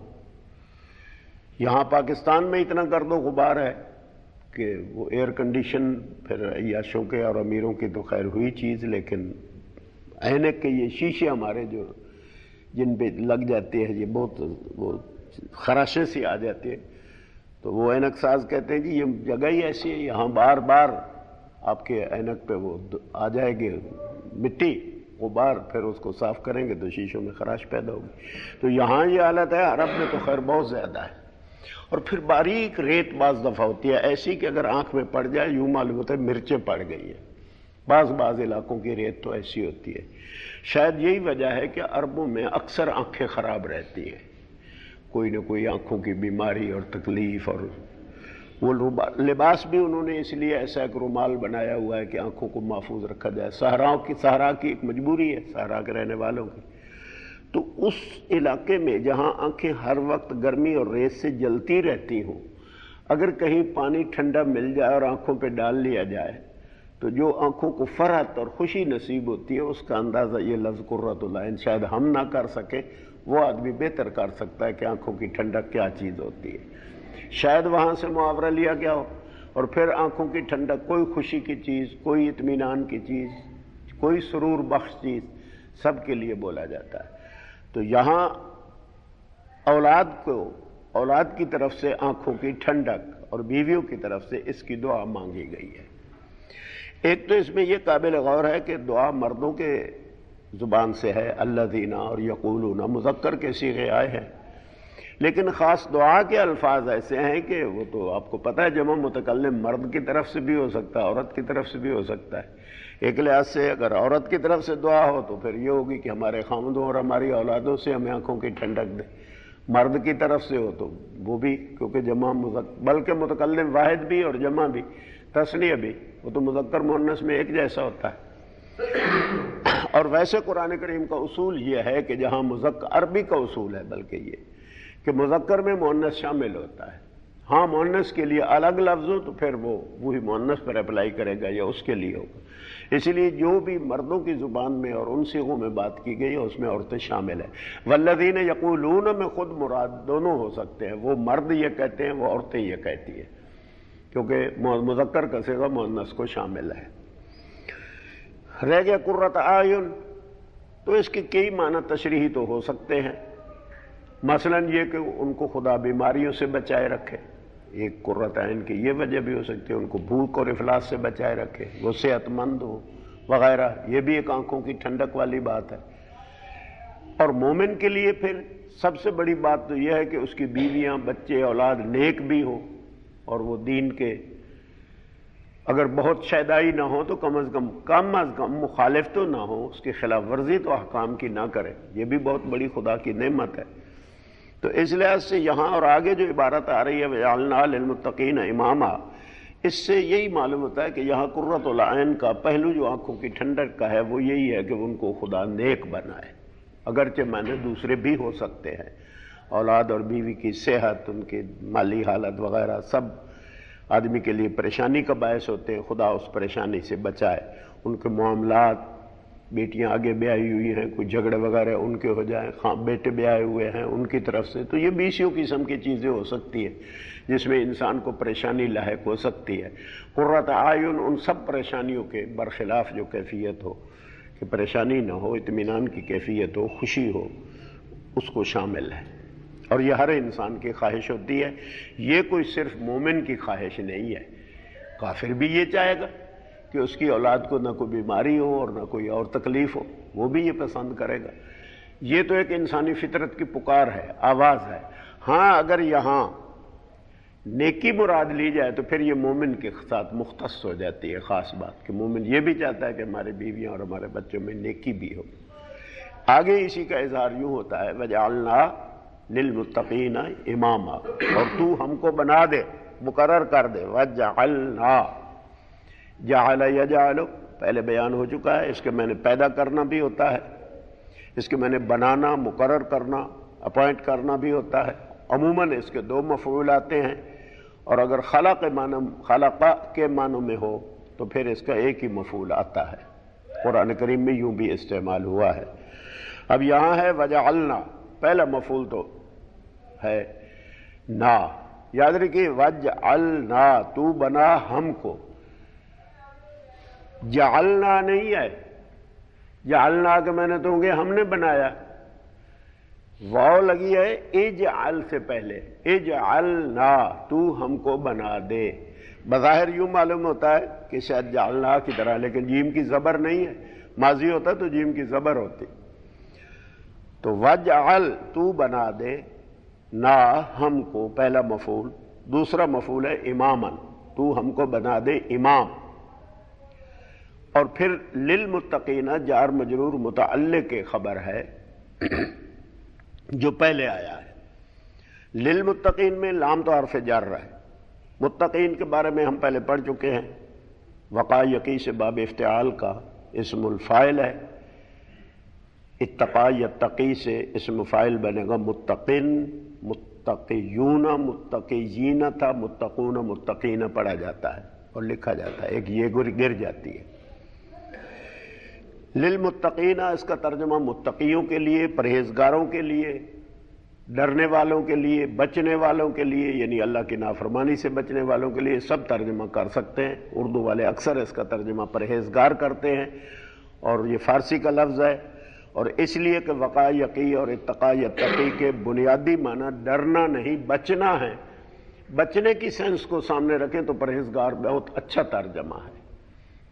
یہاں پاکستان میں اتنا گرد و غبار ہے کہ وہ ایئر کنڈیشن پھر عیاشوں کے اور امیروں کی تو خیر ہوئی چیز، لیکن اینک کے یہ شیشے ہمارے جو جن پہ لگ جاتے ہیں، یہ بہت وہ خراشیں سی آ جاتی ہیں، تو وہ اینک ساز کہتے ہیں کہ یہ جگہ ہی ایسی ہے، یہاں بار بار آپ کے اینک پہ وہ آ جائے گی مٹی غبار، پھر اس کو صاف کریں گے تو شیشوں میں خراش پیدا ہوگی. تو یہاں یہ حالت ہے. عرب میں تو خیر بہت زیادہ ہے. اور پھر باریک ریت بعض دفعہ ہوتی ہے ایسی کہ اگر آنکھ میں پڑ جائے یوں معلوم ہوتا ہے مرچیں پڑ گئی ہیں. بعض بعض علاقوں کی ریت تو ایسی ہوتی ہے. شاید یہی وجہ ہے کہ عربوں میں اکثر آنکھیں خراب رہتی ہیں، کوئی نہ کوئی آنکھوں کی بیماری اور تکلیف. اور وہ لباس بھی انہوں نے اس لیے ایسا ایک رومال بنایا ہوا ہے کہ آنکھوں کو محفوظ رکھا جائے. صحراؤں کی صحرا کی ایک مجبوری ہے صحرا کے رہنے والوں کی. تو اس علاقے میں جہاں آنکھیں ہر وقت گرمی اور ریت سے جلتی رہتی ہوں، اگر کہیں پانی ٹھنڈا مل جائے اور آنکھوں پہ ڈال لیا جائے تو جو آنکھوں کو فرحت اور خوشی نصیب ہوتی ہے، اس کا اندازہ یہ لفظ قرۃ العین شاید ہم نہ کر سکیں، وہ آدمی بہتر کر سکتا ہے کہ آنکھوں کی ٹھنڈک کیا چیز ہوتی ہے. شاید وہاں سے محاورہ لیا گیا ہو. اور پھر آنکھوں کی ٹھنڈک کوئی خوشی کی چیز، کوئی اطمینان کی چیز، کوئی سرور بخش چیز، سب کے لیے بولا جاتا ہے. تو یہاں اولاد کو اولاد کی طرف سے آنکھوں کی ٹھنڈک اور بیویوں کی طرف سے اس کی دعا مانگی گئی ہے. ایک تو اس میں یہ قابل غور ہے کہ دعا مردوں کے زبان سے ہے، الذین اور یقولون مذکر کے صیغے آئے ہیں، لیکن خاص دعا کے الفاظ ایسے ہیں کہ وہ تو آپ کو پتہ ہے جمع متکلم مرد کی طرف سے بھی ہو سکتا ہے، عورت کی طرف سے بھی ہو سکتا ہے۔ ایک لحاظ سے اگر عورت کی طرف سے دعا ہو تو پھر یہ ہوگی کہ ہمارے خاوندوں اور ہماری اولادوں سے ہمیں آنکھوں کی ٹھنڈک دے، مرد کی طرف سے ہو تو وہ بھی، کیونکہ جمع مذکر بلکہ متکلم واحد بھی اور جمع بھی تثنیہ بھی وہ تو مذکر مؤنث میں ایک جیسا ہوتا ہے۔ اور ویسے قرآن کریم کا اصول یہ ہے کہ جہاں مذکر، عربی کا اصول ہے بلکہ یہ کہ مذکر میں مؤنث شامل ہوتا ہے، ہاں مؤنث کے لیے الگ لفظ ہو تو پھر وہ وہی مؤنث پر اپلائی کرے گا یا اس کے لیے ہوگا۔ اس لیے جو بھی مردوں کی زبان میں اور ان صیغوں میں بات کی گئی ہے اس میں عورتیں شامل ہیں۔ والذین یقولون میں خود مراد دونوں ہو سکتے ہیں، وہ مرد یہ کہتے ہیں، وہ عورتیں یہ کہتی ہیں، کیونکہ مذکر کا صیغہ مؤنث کو شامل ہے۔ رہ گیا قرۃ اعین، تو اس کے کئی معنی تشریحی تو ہو سکتے ہیں، مثلا یہ کہ ان کو خدا بیماریوں سے بچائے رکھے، ایک قرۃ عین کی یہ وجہ بھی ہو سکتی ہے، ان کو بھوک اور افلاس سے بچائے رکھے، وہ صحت مند ہو وغیرہ، یہ بھی ایک آنکھوں کی ٹھنڈک والی بات ہے۔ اور مومن کے لیے پھر سب سے بڑی بات تو یہ ہے کہ اس کی بیویاں بچے اولاد نیک بھی ہو اور وہ دین کے اگر بہت شیدائی نہ ہو تو کم از کم کم از کم مخالف تو نہ ہو، اس کی خلاف ورزی تو احکام کی نہ کرے، یہ بھی بہت بڑی خدا کی نعمت ہے۔ تو اس لحاظ سے یہاں اور آگے جو عبارت آ رہی ہے وَجَعَلْنَا لِلْمُتَّقِينَ إِمَامًا، اس سے یہی معلوم ہوتا ہے کہ یہاں قرۃ العین کا پہلو جو آنکھوں کی ٹھنڈک کا ہے وہ یہی ہے کہ ان کو خدا نیک بنائے، اگرچہ معنی دوسرے بھی ہو سکتے ہیں، اولاد اور بیوی کی صحت، ان کی مالی حالت وغیرہ سب آدمی کے لیے پریشانی کا باعث ہوتے ہیں، خدا اس پریشانی سے بچائے، ان کے معاملات، بیٹیاں آگے بیائی ہوئی ہیں، کوئی جھگڑے وغیرہ ان کے ہو جائیں، خاں بیٹے بیائے ہوئے ہیں ان کی طرف سے، تو یہ بیسیوں قسم کی چیزیں ہو سکتی ہیں جس میں انسان کو پریشانی لاحق ہو سکتی ہے۔ قرۃ اعین ان سب پریشانیوں کے برخلاف جو کیفیت ہو کہ پریشانی نہ ہو، اطمینان کی کیفیت ہو، خوشی ہو، اس کو شامل ہے، اور یہ ہر انسان کی خواہش ہوتی ہے، یہ کوئی صرف مومن کی خواہش نہیں ہے، کافر بھی یہ چاہے گا کہ اس کی اولاد کو نہ کوئی بیماری ہو اور نہ کوئی اور تکلیف ہو، وہ بھی یہ پسند کرے گا۔ یہ تو ایک انسانی فطرت کی پکار ہے، آواز ہے۔ ہاں اگر یہاں نیکی مراد لی جائے تو پھر یہ مومن کے ساتھ مختص ہو جاتی ہے خاص بات، کہ مومن یہ بھی چاہتا ہے کہ ہمارے بیویاں اور ہمارے بچوں میں نیکی بھی ہو۔ آگے اسی کا اظہار یوں ہوتا ہے وَجَعَلْنَا لِلْمُتَّقِينَ إِمَامًا، اور تو ہم کو بنا دے، مقرر کر دے، وَجَعَلْنَا، جعل یجعل پہلے بیان ہو چکا ہے، اس کے میں نے پیدا کرنا بھی ہوتا ہے، اس کے میں نے بنانا، مقرر کرنا، اپوائنٹ کرنا بھی ہوتا ہے، عموماً اس کے دو مفعول آتے ہیں، اور اگر خلق معنی خلق کے معنوں میں ہو تو پھر اس کا ایک ہی مفعول آتا ہے، قرآن کریم میں یوں بھی استعمال ہوا ہے۔ اب یہاں ہے وجعلنا، پہلا مفعول تو ہے نا، یاد رکھیے وجعلنا، تو بنا ہم کو، جعلنا نہیں ہے، جعلنا کہ میں نے تو گے ہم نے بنایا، واو لگی ہے اجعل سے پہلے، اجعلنا، تو ہم کو بنا دے۔ بظاہر یوں معلوم ہوتا ہے کہ شاید جعلنا کی طرح، لیکن جیم کی زبر نہیں ہے، ماضی ہوتا تو جیم کی زبر ہوتی، تو وجعل، تو بنا دے، نا ہم کو، پہلا مفعول، دوسرا مفعول ہے اماماً، تو ہم کو بنا دے امام، اور پھر للمتقین جار مجرور متعلق خبر ہے جو پہلے آیا ہے۔ للمتقین میں لام تو حرف جر ہے، متقین کے بارے میں ہم پہلے پڑھ چکے ہیں، وقع یقی سے باب افتعال کا اسم الفاعل ہے، اتقا یتقی سے اسم فاعل بنے گا متقن، متقیون متقیین تھا، متقون متقین پڑھا جاتا ہے اور لکھا جاتا ہے، ایک یہ گر جاتی ہے۔ للمتقین اس کا ترجمہ متقیوں کے لیے، پرہیزگاروں کے لیے، ڈرنے والوں کے لیے، بچنے والوں کے لیے، یعنی اللہ کی نافرمانی سے بچنے والوں کے لیے سب ترجمہ کر سکتے ہیں۔ اردو والے اکثر اس کا ترجمہ پرہیزگار کرتے ہیں، اور یہ فارسی کا لفظ ہے، اور اس لیے کہ وقع یقی اور اتقا یتقی کے بنیادی معنی ڈرنا نہیں، بچنا ہے۔ بچنے کی سینس کو سامنے رکھیں تو پرہیزگار بہت اچھا ترجمہ ہے،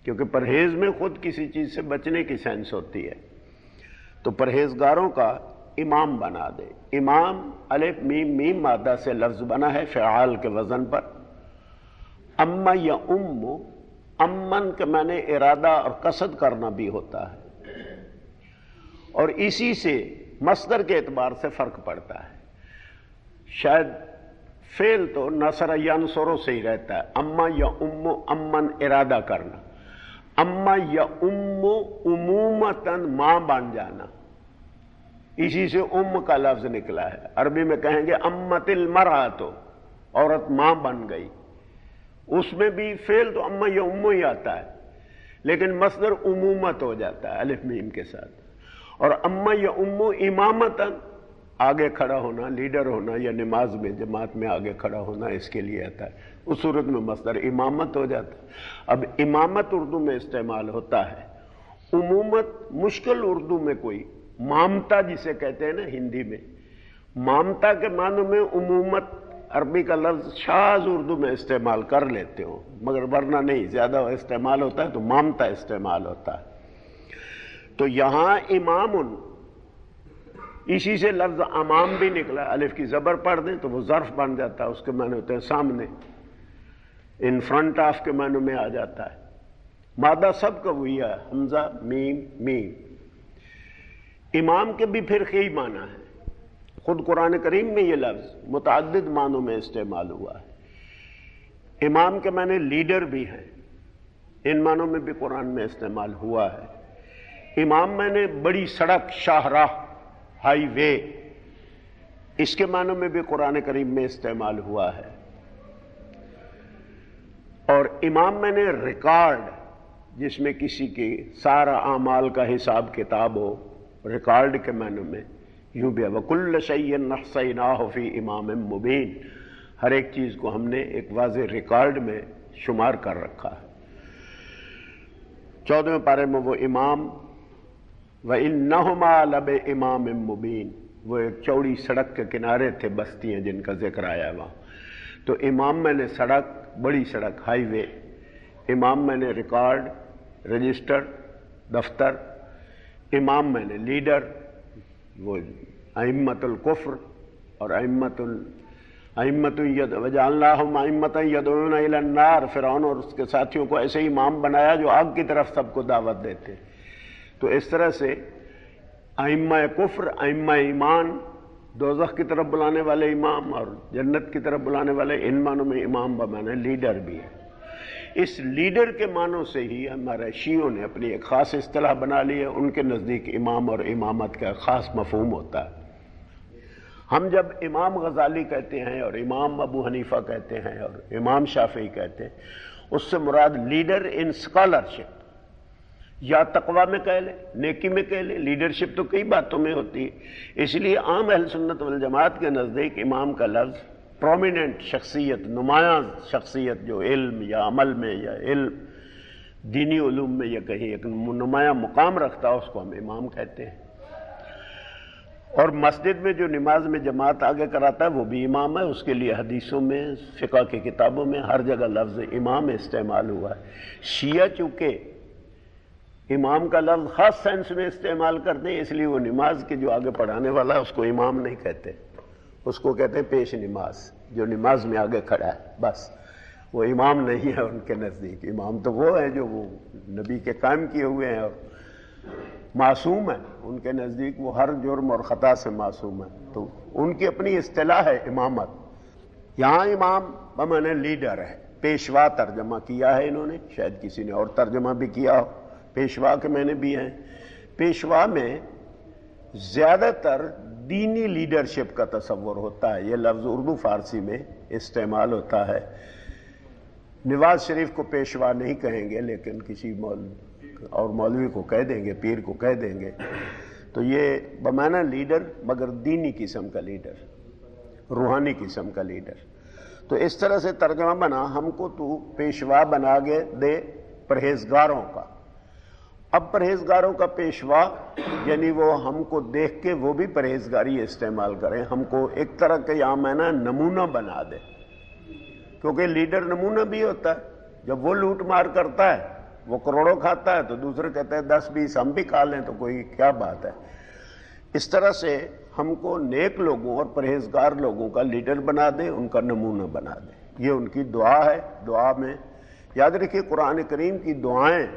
کیونکہ پرہیز میں خود کسی چیز سے بچنے کی سینس ہوتی ہے. تو پرہیزگاروں کا امام بنا دے. امام الف میم میم مادہ سے لفظ بنا ہے فعال کے وزن پر. اما یا ام، امن کے معنی ارادہ اور قصد کرنا بھی ہوتا ہے، اور اسی سے مصدر کے اعتبار سے فرق پڑتا ہے. شاید فعل تو نصر ینصر سے ہی رہتا ہے. اما یا ام، امن ارادہ کرنا. اما یا ام عمومتاً ماں بن جانا، اسی سے ام کا لفظ نکلا ہے. عربی میں کہیں گے امت المرأۃ، عورت ماں بن گئی. اس میں بھی فعل تو اما یا ام ہی آتا ہے، لیکن مصدر عمومت ہو جاتا ہے الف میم کے ساتھ. اور اما یا ام امامتاً، آگے کھڑا ہونا، لیڈر ہونا، یا نماز میں جماعت میں آگے کھڑا ہونا، اس کے لیے آتا ہے. اس صورت میں مصدر امامت ہو جاتا ہے. اب امامت اردو میں استعمال ہوتا ہے. عمومت مشکل اردو میں کوئی، مامتا جسے کہتے ہیں نا ہندی میں، مامتا کے معنی میں عمومت عربی کا لفظ شاذ اردو میں استعمال کر لیتے ہو، مگر ورنہ نہیں، زیادہ استعمال ہوتا ہے تو مامتا استعمال ہوتا ہے. تو یہاں امام، اسی سے لفظ امام بھی نکلا. الف کی زبر پڑھ دیں تو وہ ظرف بن جاتا ہے، اس کے معنی ہوتے ہیں سامنے، ان فرنٹ آف کے معنی میں آ جاتا ہے. مادہ سب کا وہی ہے، حمزہ میم میم. امام کے بھی پھر کئی معنی ہیں. خود قرآن کریم میں یہ لفظ متعدد معنوں میں استعمال ہوا ہے. امام کے معنی لیڈر بھی ہیں، ان معنوں میں بھی قرآن میں استعمال ہوا ہے. امام میں نے بڑی سڑک، شاہراہ، ہائی وے، اس کے معنوں میں بھی قرآن کریم میں استعمال ہوا ہے. اور امام میں نے ریکارڈ، جس میں کسی کی سارا اعمال کا حساب کتاب ہو، ریکارڈ کے معنی میں یوں بھی ہے وَكُلَّ شَيْءٍ أَحْصَيْنَاهُ فِي إِمَامٍ مُبِينٍ. ہر ایک چیز کو ہم نے ایک واضح ریکارڈ میں شمار کر رکھا ہے. چودھویں پارے میں وہ امام وَإِنَّهُمَا لَبِإِمَامٍ مُبِينٍ، وہ ایک چوڑی سڑک کے کنارے تھے، بستیاں جن کا ذکر آیا وہاں. تو امام میں نے سڑک، بڑی سڑک، ہائی وے. امام میں نے ریکارڈ، رجسٹر، دفتر. امام میں نے لیڈر، وہ ائمۃ الکفر اور ائمۃ ائمۃ وجعلناہم ائمۃ یدعون الی النار. فرعون اور اس کے ساتھیوں کو ایسے امام بنایا جو آگ کی طرف سب کو دعوت دیتے. تو اس طرح سے ائمہ کفر، ائمہ ایمان، دوزخ کی طرف بلانے والے امام اور جنت کی طرف بلانے والے، ان معنوں میں امام بمانے لیڈر بھی ہے. اس لیڈر کے معنوں سے ہی ہمارے شیعوں نے اپنی ایک خاص اصطلاح بنا لی ہے. ان کے نزدیک امام اور امامت کا خاص مفہوم ہوتا ہے. ہم جب امام غزالی کہتے ہیں اور امام ابو حنیفہ کہتے ہیں اور امام شافعی کہتے ہیں، اس سے مراد لیڈر ان اسکالرشپ، یا تقوی میں کہہ لیں، نیکی میں کہہ لیں. لیڈرشپ تو کئی باتوں میں ہوتی ہے. اس لیے عام اہل سنت والجماعت کے نزدیک امام کا لفظ پرومیننٹ شخصیت، نمایاں شخصیت جو علم یا عمل میں یا علم دینی علوم میں یا کہیں ایک نمایاں مقام رکھتا ہے، اس کو ہم امام کہتے ہیں. اور مسجد میں جو نماز میں جماعت آگے کراتا ہے وہ بھی امام ہے. اس کے لیے حدیثوں میں، فقہ کی کتابوں میں ہر جگہ لفظ امام استعمال ہوا ہے. شیعہ چونکہ امام کا لفظ خاص سینس میں استعمال کرتے ہیں، اس لیے وہ نماز کے جو آگے پڑھانے والا ہے اس کو امام نہیں کہتے، اس کو کہتے ہیں پیش نماز، جو نماز میں آگے کھڑا ہے. بس وہ امام نہیں ہے ان کے نزدیک. امام تو وہ ہے جو وہ نبی کے قائم کیے ہوئے ہیں اور معصوم ہیں. ان کے نزدیک وہ ہر جرم اور خطا سے معصوم ہے. تو ان کی اپنی اصطلاح ہے امامت. یہاں امام بمعنی لیڈر ہے. پیشوا ترجمہ کیا ہے انہوں نے، شاید کسی نے اور ترجمہ بھی کیا ہو. پیشوا کے معنی بھی ہیں. پیشوا میں زیادہ تر دینی لیڈرشپ کا تصور ہوتا ہے. یہ لفظ اردو فارسی میں استعمال ہوتا ہے. نواز شریف کو پیشوا نہیں کہیں گے، لیکن کسی مول اور مولوی کو کہہ دیں گے، پیر کو کہہ دیں گے. تو یہ بمعنی لیڈر، مگر دینی قسم کا لیڈر، روحانی قسم کا لیڈر. تو اس طرح سے ترجمہ بنا، ہم کو تو پیشوا بنا گے دے پرہیزگاروں کا. اب پرہیزگاروں کا پیشوا یعنی وہ ہم کو دیکھ کے وہ بھی پرہیزگاری استعمال کریں، ہم کو ایک طرح کے یہاں معنی نمونہ بنا دے. کیونکہ لیڈر نمونہ بھی ہوتا ہے. جب وہ لوٹ مار کرتا ہے وہ کروڑوں کھاتا ہے تو دوسرے کہتے ہیں دس بیس ہم بھی کھا لیں تو کوئی کیا بات ہے۔ اس طرح سے ہم کو نیک لوگوں اور پرہیزگار لوگوں کا لیڈر بنا دیں، ان کا نمونہ بنا دیں، یہ ان کی دعا ہے۔ دعا میں یاد رکھیے قرآن کریم کی دعائیں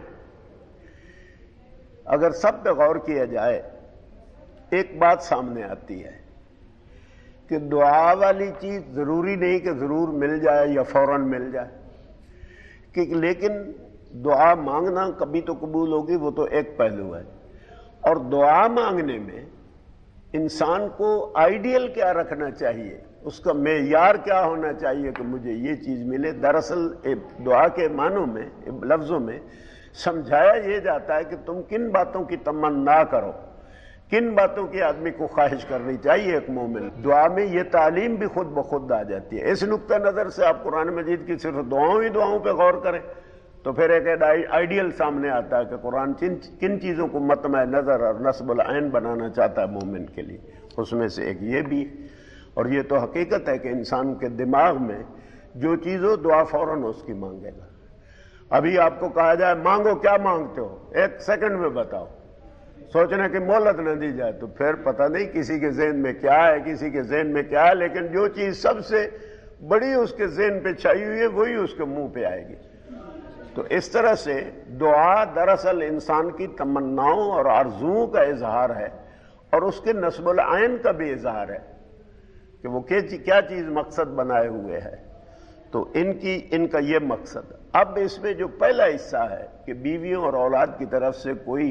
اگر سب پہ غور کیا جائے ایک بات سامنے آتی ہے کہ دعا والی چیز ضروری نہیں کہ ضرور مل جائے یا فوراً مل جائے، کہ لیکن دعا مانگنا کبھی تو قبول ہوگی، وہ تو ایک پہلو ہے۔ اور دعا مانگنے میں انسان کو آئیڈیل کیا رکھنا چاہیے، اس کا معیار کیا ہونا چاہیے کہ مجھے یہ چیز ملے۔ دراصل دعا کے معنوں میں لفظوں میں سمجھایا یہ جاتا ہے کہ تم کن باتوں کی تمنا کرو، کن باتوں کی آدمی کو خواہش کرنی چاہیے ایک مومن۔ دعا میں یہ تعلیم بھی خود بخود آ جاتی ہے۔ اس نقطہ نظر سے آپ قرآن مجید کی صرف دعاؤں ہی دعاؤں پہ غور کریں تو پھر ایک آئیڈیل سامنے آتا ہے کہ قرآن کن چیزوں کو مطمع نظر اور نصب العین بنانا چاہتا ہے مومن کے لیے۔ اس میں سے ایک یہ بھی، اور یہ تو حقیقت ہے کہ انسان کے دماغ میں جو چیز ہو دعا فوراً اس کی مانگے گا۔ ابھی آپ کو کہا جائے مانگو، کیا مانگتے ہو، ایک سیکنڈ میں بتاؤ، سوچنے کی مہلت نہ دی جائے تو پھر پتہ نہیں کسی کے ذہن میں کیا ہے، کسی کے ذہن میں کیا ہے، لیکن جو چیز سب سے بڑی اس کے ذہن پہ چھائی ہوئی ہے وہی اس کے منہ پہ آئے گی۔ تو اس طرح سے دعا دراصل انسان کی تمناؤں اور آرزوؤں کا اظہار ہے، اور اس کے نصب العین کا بھی اظہار ہے کہ وہ کیا چیز مقصد بنائے ہوئے ہے۔ تو ان کی ان کا یہ مقصد۔ اب اس میں جو پہلا حصہ ہے کہ بیویوں اور اولاد کی طرف سے کوئی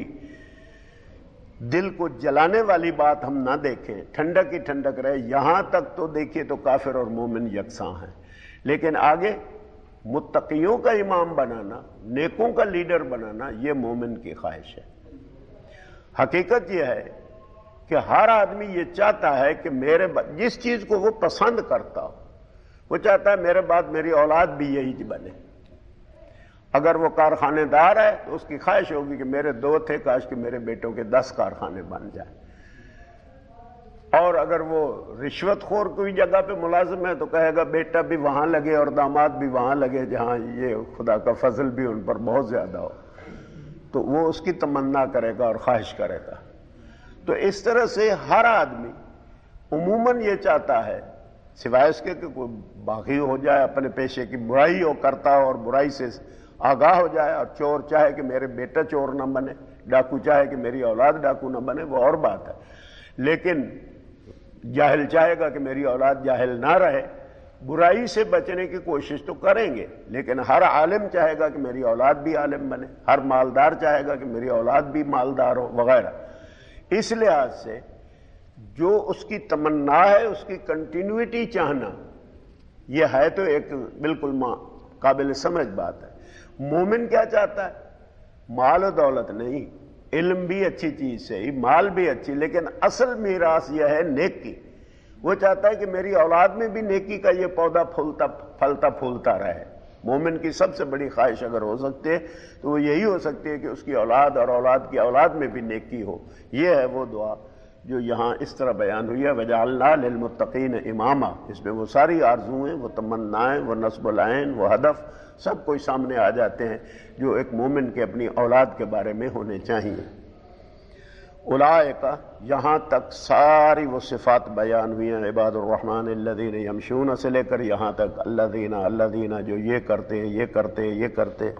دل کو جلانے والی بات ہم نہ دیکھیں، ٹھنڈک ہی ٹھنڈک رہے، یہاں تک تو دیکھیے تو کافر اور مومن یکساں ہیں، لیکن آگے متقیوں کا امام بنانا، نیکوں کا لیڈر بنانا، یہ مومن کی خواہش ہے۔ حقیقت یہ ہے کہ ہر آدمی یہ چاہتا ہے کہ میرے جس چیز کو وہ پسند کرتا ہو، وہ چاہتا ہے میرے بعد میری اولاد بھی یہی بنے۔ اگر وہ کارخانے دار ہے تو اس کی خواہش ہوگی کہ میرے دو تھے، کاش کہ میرے بیٹوں کے دس کارخانے بن جائیں۔ اور اگر وہ رشوت خور کوئی جگہ پہ ملازم ہے تو کہے گا بیٹا بھی وہاں لگے اور داماد بھی وہاں لگے جہاں یہ خدا کا فضل بھی ان پر بہت زیادہ ہو، تو وہ اس کی تمنا کرے گا اور خواہش کرے گا۔ تو اس طرح سے ہر آدمی عموماً یہ چاہتا ہے، سوائے اس کے کہ کوئی باغی ہو جائے، اپنے پیشے کی برائی ہو کرتا ہو اور برائی سے آگاہ ہو جائے، اور چور چاہے کہ میرے بیٹا چور نہ بنے، ڈاکو چاہے کہ میری اولاد ڈاکو نہ بنے، وہ اور بات ہے، لیکن جاہل چاہے گا کہ میری اولاد جاہل نہ رہے۔ برائی سے بچنے کی کوشش تو کریں گے، لیکن ہر عالم چاہے گا کہ میری اولاد بھی عالم بنے، ہر مالدار چاہے گا کہ میری اولاد بھی مالدار ہو، وغیرہ۔ اس لحاظ سے جو اس کی تمنا ہے اس کی کنٹینیوٹی چاہنا، یہ ہے تو ایک بالکل قابل سمجھ بات ہے۔ مومن کیا چاہتا ہے؟ مال و دولت نہیں، علم بھی اچھی چیز ہے، مال بھی اچھی، لیکن اصل میراث یہ ہے نیکی۔ وہ چاہتا ہے کہ میری اولاد میں بھی نیکی کا یہ پودا پھولتا پھلتا پھولتا رہے۔ مومن کی سب سے بڑی خواہش اگر ہو سکتی ہے تو وہ یہی ہو سکتی ہے کہ اس کی اولاد اور اولاد کی اولاد میں بھی نیکی ہو۔ یہ ہے وہ دعا جو یہاں اس طرح بیان ہوئی ہے، وَجَعَلْنَا لِلْمُتَّقِينَ إِمَامًا۔ اس میں وہ ساری آرزویں، وہ تمنائیں، وہ نصب العین، وہ ہدف سب کوئی سامنے آ جاتے ہیں جو ایک مومن کے اپنی اولاد کے بارے میں ہونے چاہیے۔ اولئک، یہاں تک ساری وہ صفات بیان ہوئی ہیں، عباد الرحمن الذین یمشون سے لے کر یہاں تک الذین الذین جو یہ کرتے یہ کرتے یہ کرتے۔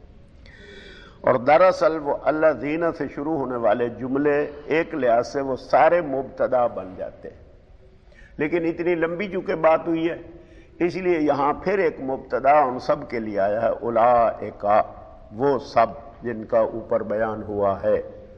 اور دراصل وہ الذین سے شروع ہونے والے جملے ایک لحاظ سے وہ سارے مبتدا بن جاتے ہیں، لیکن اتنی لمبی چونکہ بات ہوئی ہے اس لیے یہاں پھر ایک مبتدا ان سب کے لیے آیا ہے، اولئک، وہ سب جن کا اوپر بیان ہوا ہے۔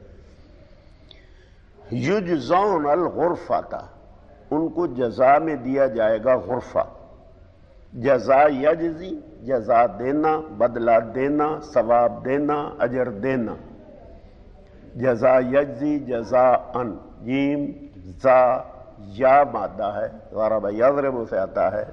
یجزون الغرفۃ، ان کو جزا میں دیا جائے گا غرفہ۔ جزا یجزی، جزا دینا، بدلہ دینا، ثواب دینا، اجر دینا۔ جزا یجزی جزا ان، جیم زا یا مادہ ہے، ضرب یضرب سے آتا ہے۔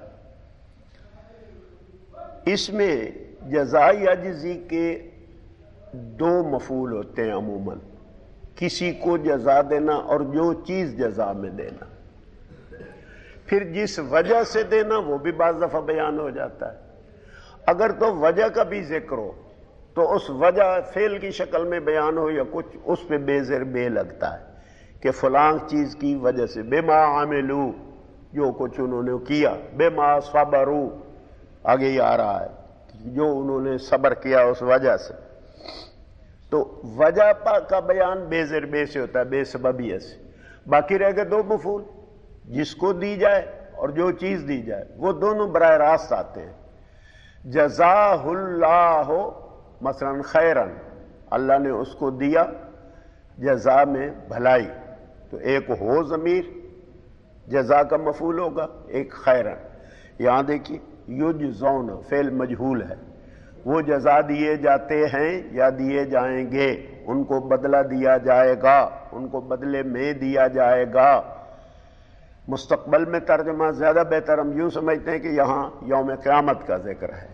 اس میں جزا یجزی کے دو مفعول ہوتے ہیں عموماً، کسی کو جزا دینا اور جو چیز جزا میں دینا، پھر جس وجہ سے دینا وہ بھی بعض دفعہ بیان ہو جاتا ہے۔ اگر تو وجہ کا بھی ذکر ہو تو اس وجہ فعل کی شکل میں بیان ہو یا کچھ، اس پہ بے زیر بے لگتا ہے کہ فلاں چیز کی وجہ سے، بما عملو، جو کچھ انہوں نے کیا، بما صبروا، آگے یہ آ رہا ہے جو انہوں نے صبر کیا اس وجہ سے. تو وجہ کا بیان بے زیر بے سے ہوتا ہے، بے سببیہ سے. باقی رہ گئے دو مفعول، جس کو دی جائے اور جو چیز دی جائے، وہ دونوں براہ راست آتے ہیں. جزاہ اللہ مثلا خیرن، اللہ نے اس کو دیا جزا میں بھلائی، تو ایک ہو ضمیر جزا کا مفعول ہوگا، ایک خیرن. یہاں دیکھیے یجزون فعل مجہول ہے، وہ جزا دیے جاتے ہیں یا دیے جائیں گے، ان کو بدلہ دیا جائے گا، ان کو بدلے میں دیا جائے گا. مستقبل میں ترجمہ زیادہ بہتر ہم یوں سمجھتے ہیں کہ یہاں یوم قیامت کا ذکر ہے.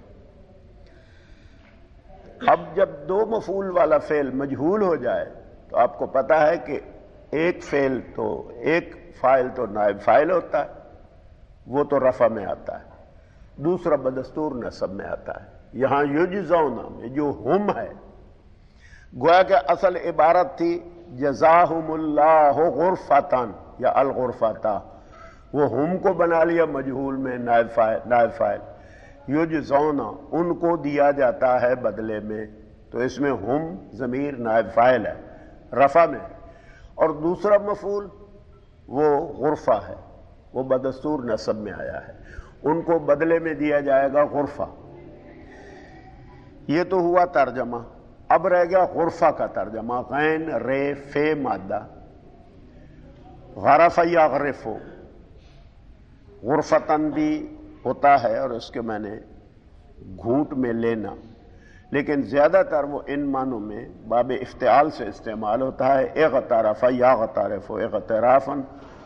اب جب دو مفعول والا فعل مجہول ہو جائے تو آپ کو پتہ ہے کہ ایک فعل تو ایک فاعل تو نائب فاعل ہوتا ہے، وہ تو رفع میں آتا ہے، دوسرا بدستور نصب میں آتا ہے. یہاں یجزون میں جو ہم ہے، گویا کہ اصل عبارت تھی جزاہم اللہ غرفتاً یا الغرفتا، وہ ہم کو بنا لیا مجہول میں نائب فاعل نائب فاعل. یجزون ان کو دیا جاتا ہے بدلے میں، تو اس میں ہم ضمیر نائب فاعل ہے رفع میں، اور دوسرا مفعول وہ غرفہ ہے، وہ بدستور نصب میں آیا ہے، ان کو بدلے میں دیا جائے گا غرفہ. یہ تو ہوا ترجمہ. اب رہ گیا غرفہ کا ترجمہ، غین رے فے مادہ، غرف یا غرف ہو، غرفتاً بھی ہوتا ہے اور اس کے معنی گھونٹ میں لینا، لیکن زیادہ تر وہ ان معنوں میں باب افتعال سے استعمال ہوتا ہے. اغترف یا غترف اغترافاً،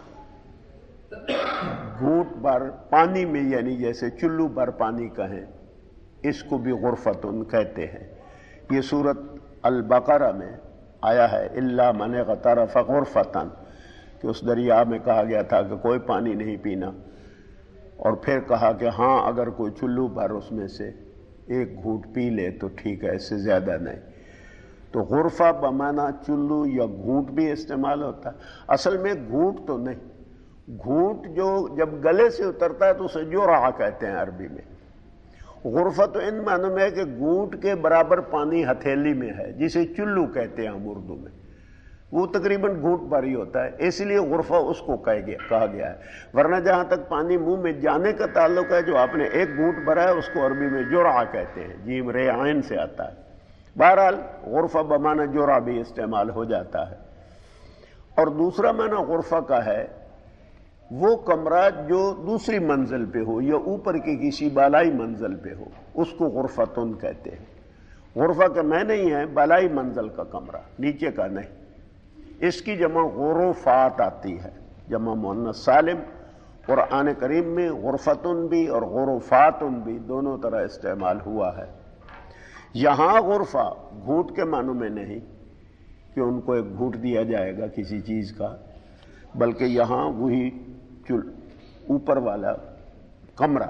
گھونٹ بھر پانی میں، یعنی جیسے چلو بھر پانی کہیں، اس کو بھی غرفتن کہتے ہیں. یہ سورۃ البقرہ میں آیا ہے الا من اغترف غرفتن، کہ اس دریا میں کہا گیا تھا کہ کوئی پانی نہیں پینا، اور پھر کہا کہ ہاں اگر کوئی چلو بھر اس میں سے ایک گھونٹ پی لے تو ٹھیک ہے، اس سے زیادہ نہیں. تو غرفہ بمانا چلو یا گھونٹ بھی استعمال ہوتا ہے. اصل میں گھونٹ تو نہیں، گھونٹ جو جب گلے سے اترتا ہے تو اسے جرعہ کہتے ہیں عربی میں. غرفہ تو ان معنوں میں ہے کہ گھونٹ کے برابر پانی ہتھیلی میں ہے، جسے چلو کہتے ہیں ہم اردو میں، وہ تقریباً گھونٹ بھر ہی ہوتا ہے، اس لیے غرفہ اس کو کہا گیا ہے. ورنہ جہاں تک پانی منہ میں جانے کا تعلق ہے، جو آپ نے ایک گھونٹ بھرا ہے اس کو عربی میں جرعہ کہتے ہیں، جیم رے عین سے آتا ہے. بہرحال غرفہ بمعنی جرعہ بھی استعمال ہو جاتا ہے. اور دوسرا معنی غرفہ کا ہے وہ کمرہ جو دوسری منزل پہ ہو یا اوپر کی کسی بالائی منزل پہ ہو، اس کو غرفتن کہتے ہیں. غرفہ کا میں نہیں ہے بالائی منزل کا کمرہ، نیچے کا نہیں. اس کی جمع غرفات آتی ہے، جمع مؤنث سالم. قرآن کریم میں غرفتن بھی اور غرفاتن بھی دونوں طرح استعمال ہوا ہے. یہاں غرفہ گھونٹ کے معنوں میں نہیں کہ ان کو ایک گھونٹ دیا جائے گا کسی چیز کا، بلکہ یہاں وہی چل اوپر والا کمرہ.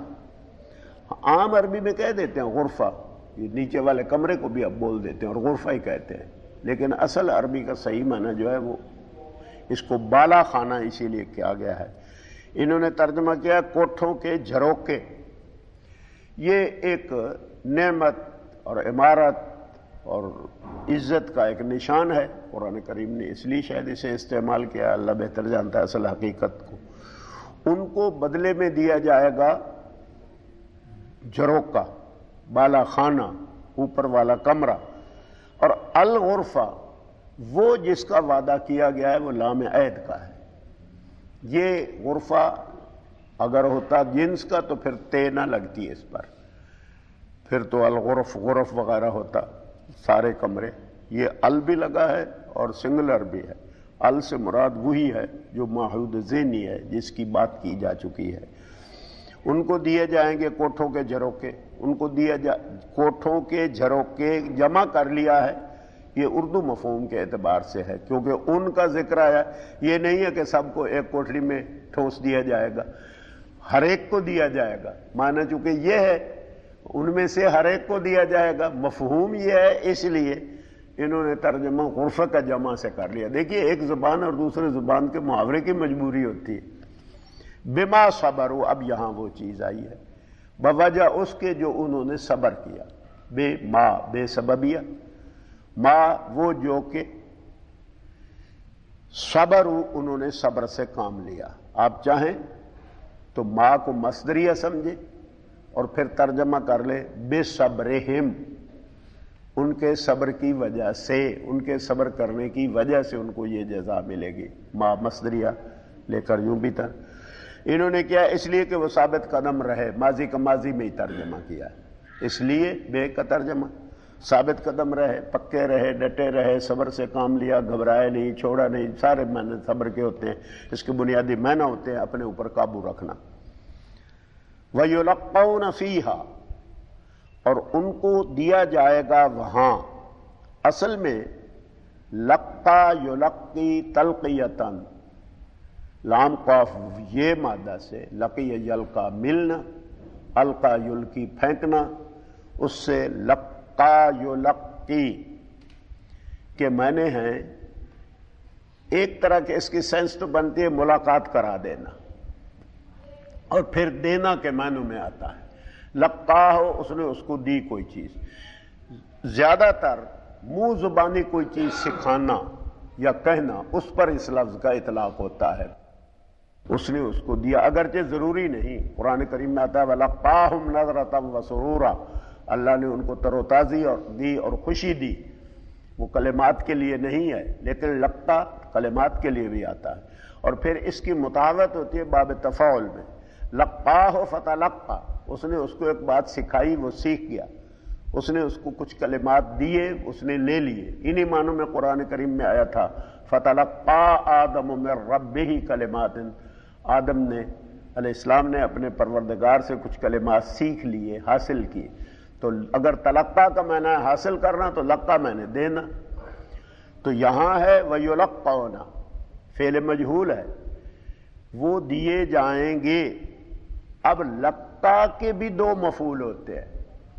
عام عربی میں کہہ دیتے ہیں غرفہ، یہ نیچے والے کمرے کو بھی اب بول دیتے ہیں اور غرفہ ہی کہتے ہیں، لیکن اصل عربی کا صحیح معنی جو ہے وہ اس کو بالا خانہ اسی لیے کیا گیا ہے. انہوں نے ترجمہ کیا کوٹھوں کے جھروکے. یہ ایک نعمت اور عمارت اور عزت کا ایک نشان ہے. قرآن کریم نے اس لیے شاید اسے استعمال کیا، اللہ بہتر جانتا ہے اصل حقیقت کو. ان کو بدلے میں دیا جائے گا جھروکا، بالا خانہ، اوپر والا کمرہ. اور الغرفہ وہ جس کا وعدہ کیا گیا ہے وہ لام عید کا ہے. یہ غرفہ اگر ہوتا جنس کا تو پھر تے نہ لگتی اس پر، پھر تو الغرف غرف وغیرہ ہوتا سارے کمرے. یہ ال بھی لگا ہے اور سنگولر بھی ہے. ال سے مراد وہی ہے جو معہود ذہنی ہے، جس کی بات کی جا چکی ہے. ان کو دیے جائیں گے کوٹھوں کے جھروکے. ان کو دیا جا کوٹھوں کے جھروکے جمع کر لیا ہے، یہ اردو مفہوم کے اعتبار سے ہے، کیونکہ ان کا ذکر آیا. یہ نہیں ہے کہ سب کو ایک کوٹھری میں ٹھوس دیا جائے گا، ہر ایک کو دیا جائے گا. معنی چونکہ یہ ہے ان میں سے ہر ایک کو دیا جائے گا. مفہوم یہ ہے، اس لیے انہوں نے ترجمہ غرفہ کا جمع سے کر لیا. دیکھیے ایک زبان اور دوسرے زبان کے محاورے کی مجبوری ہوتی ہے. بما صبروا، اب یہاں وہ چیز آئی ہے بوجہ اس کے جو انہوں نے صبر کیا. بے ما بے سببیہ، ما وہ جو کہ صبروا انہوں نے صبر سے کام لیا. آپ چاہیں تو ما کو مصدریہ سمجھے اور پھر ترجمہ کر لے بے صبرہم، ان کے صبر کی وجہ سے، ان کے صبر کرنے کی وجہ سے ان کو یہ جزا ملے گی. ما مصدریہ لے کر یوں بھی تھا. انہوں نے کیا اس لیے کہ وہ ثابت قدم رہے، ماضی کا ماضی میں ہی ترجمہ کیا ہے، اس لیے بے کا ترجمہ ثابت قدم رہے، پکے رہے، ڈٹے رہے، صبر سے کام لیا، گھبرائے نہیں، چھوڑا نہیں. سارے معنی صبر کے ہوتے ہیں، اس کے بنیادی معنی ہوتے ہیں اپنے اوپر قابو رکھنا. وَيُلَقَّوْنَ فِيهَا، اور ان کو دیا جائے گا وہاں. اصل میں لقا یلقی تلقیتاً، لام قاف یہ مادہ سے، لقی یلقا ملنا، القا یلقی پھینکنا، اس سے لقا یلقی کے معنی ہیں. ایک طرح کے اس کی سینس تو بنتی ہے ملاقات کرا دینا، اور پھر دینا کے معنی میں آتا ہے. لقا ہو اس نے اس کو دی کوئی چیز. زیادہ تر منہ زبانی کوئی چیز سکھانا یا کہنا، اس پر اس لفظ کا اطلاق ہوتا ہے. اس نے اس کو دیا، اگرچہ ضروری نہیں. قرآن کریم میں آتا ہے وَلَقَّاهُمْ نَضْرَةً وَسُرُورًا، اللہ نے ان کو تر و تازی اور دی اور خوشی دی. وہ کلمات کے لیے نہیں ہے، لیکن لقا کلمات کے لیے بھی آتا ہے. اور پھر اس کی مطابقت ہوتی ہے باب تفاعل میں. لقاہ فتلقا، اس نے اس کو ایک بات سکھائی، وہ سیکھ گیا. اس نے اس کو کچھ کلمات دیے، اس نے لے لیے. انہی معنوں میں قرآن کریم میں آیا تھا فتلقا آدم من ربہ کلمات، آدم نے علیہ السلام نے اپنے پروردگار سے کچھ کلمات سیکھ لیے، حاصل کیے. تو اگر تلقا کا معنی ہے حاصل کرنا تو لقا معنی دینا. تو یہاں ہے وَيُلَقَّوْنَ، فعل مجہول ہے، وہ دیے جائیں گے. اب لقا کے بھی دو مفعول ہوتے ہیں.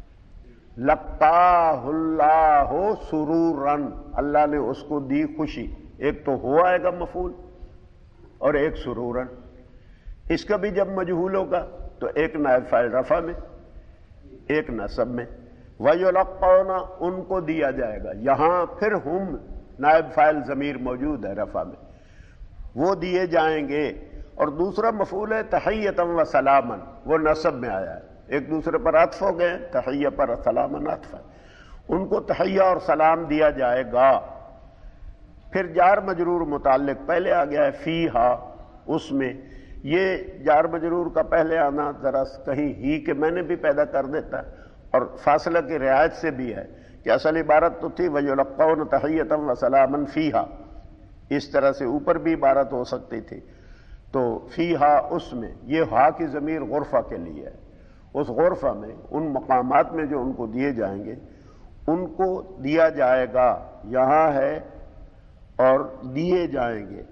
لقاہ اللہ سرورن، اللہ نے اس کو دی خوشی. ایک تو ہو آئے گا مفعول اور ایک سرورن. اس کا بھی جب مجہول ہوگا تو ایک نائب فاعل رفع میں، ایک نصب میں. وَيُلَقَّوْنَ ان کو دیا جائے گا. یہاں پھر ہم نائب فاعل ضمیر موجود ہے رفع میں، وہ دیے جائیں گے. اور دوسرا مفعول ہے تحیۃً و سلامًا، وہ نصب میں آیا ہے، ایک دوسرے پر عطف ہو گئے. تحیہ پر سلامً عطف ہے. ان کو تحیہ اور سلام دیا جائے گا. پھر جار مجرور متعلق پہلے آ گیا ہے فیہا، اس میں. یہ جار مجرور کا پہلے آنا ذرا کہیں ہی کے معنی بھی پیدا کر دیتا ہے، اور فاصلہ کی رعایت سے بھی ہے کہ اصل عبارت تو تھی وَيُلَقَّوْنَ تَحِيَّةً وَسَلَامًا فِيهَا، اس طرح سے اوپر بھی عبارت ہو سکتی تھی. تو فیہا اس میں، یہ ہا کی ضمیر غرفہ کے لیے ہے. اس غرفہ میں ان مقامات میں جو ان کو دیے جائیں گے ان کو دیا جائے گا. یہاں ہے اور دیے جائیں گے،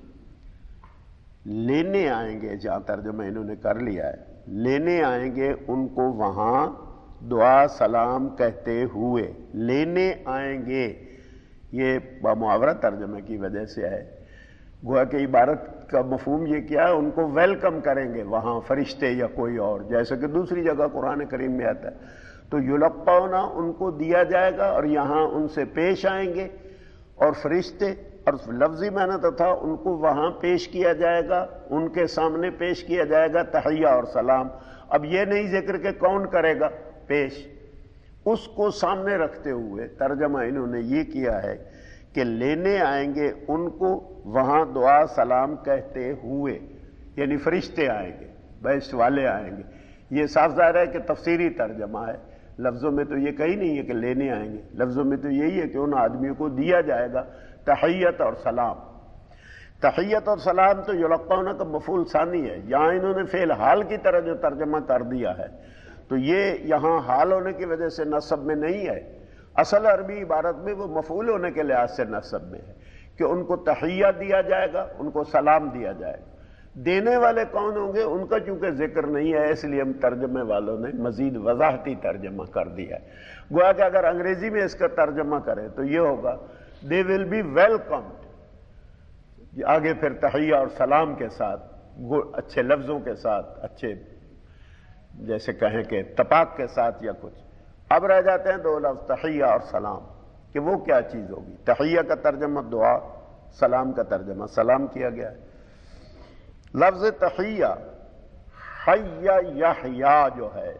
لینے آئیں گے، جہاں ترجمہ انہوں نے کر لیا ہے. لینے آئیں گے ان کو وہاں دعا سلام کہتے ہوئے. لینے آئیں گے، یہ بمحاورہ ترجمے کی وجہ سے ہے. گویا کہ عبارت کا مفہوم یہ کیا ہے، ان کو ویلکم کریں گے وہاں فرشتے یا کوئی اور، جیسے کہ دوسری جگہ قرآن کریم میں آتا ہے. تو یلقون ان کو دیا جائے گا اور یہاں ان سے پیش آئیں گے، اور فرشتے، اور لفظی معنی تو تھا ان کو وہاں پیش کیا جائے گا، ان کے سامنے پیش کیا جائے گا تحیہ اور سلام. اب یہ نہیں ذکر کہ کون کرے گا پیش، اس کو سامنے رکھتے ہوئے ترجمہ انہوں نے یہ کیا ہے کہ لینے آئیں گے ان کو وہاں دعا سلام کہتے ہوئے، یعنی فرشتے آئیں گے، بہشت والے آئیں گے. یہ صاف ظاہر ہے کہ تفسیری ترجمہ ہے، لفظوں میں تو یہ کہیں نہیں ہے کہ لینے آئیں گے. لفظوں میں تو یہی ہے کہ ان آدمیوں کو دیا جائے گا تحیت اور سلام. تحیت اور سلام تو یلقون کا مفعول ثانی ہے. یہاں انہوں نے فعل حال کی طرح جو ترجمہ کر دیا ہے تو یہ یہاں حال ہونے کی وجہ سے نصب میں نہیں ہے. اصل عربی عبارت میں وہ مفعول ہونے کے لحاظ سے نصب میں ہے کہ ان کو تحیہ دیا جائے گا، ان کو سلام دیا جائے گا. دینے والے کون ہوں گے ان کا چونکہ ذکر نہیں ہے، اس لیے ہم ترجمے والوں نے مزید وضاحتی ترجمہ کر دیا ہے۔ گویا کہ اگر انگریزی میں اس کا ترجمہ کریں تو یہ ہوگا دے ول بی ویلکمڈ، آگے پھر تحیہ اور سلام کے ساتھ، اچھے لفظوں کے ساتھ، اچھے جیسے کہیں کہ تپاک کے ساتھ یا کچھ۔ اب رہ جاتے ہیں دو لفظ تحیہ اور سلام، کہ وہ کیا چیز ہوگی۔ تحیہ کا ترجمہ دعا، سلام کا ترجمہ سلام کیا گیا ہے۔ لفظ تحیہ حیا یحیا جو ہے،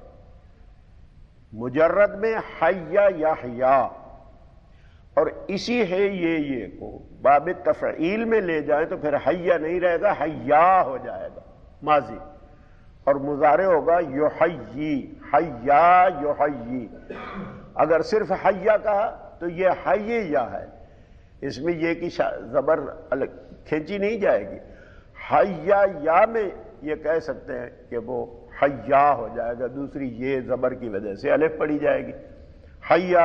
مجرد میں حیا یحیا، اور اسی ہے یہ یہ کو باب تفعیل میں لے جائیں تو پھر حیا نہیں رہے گا، حیا ہو جائے گا ماضی، اور مضارع ہوگا یحیی، حیا یحیی۔ اگر صرف حیا کہا تو یہ حییا ہے، اس میں یہ کی زبر الگ کھینچی نہیں جائے گی۔ حیا یا میں یہ کہہ سکتے ہیں کہ وہ حیا ہو جائے گا، دوسری یہ زبر کی وجہ سے الف پڑی جائے گی، حیا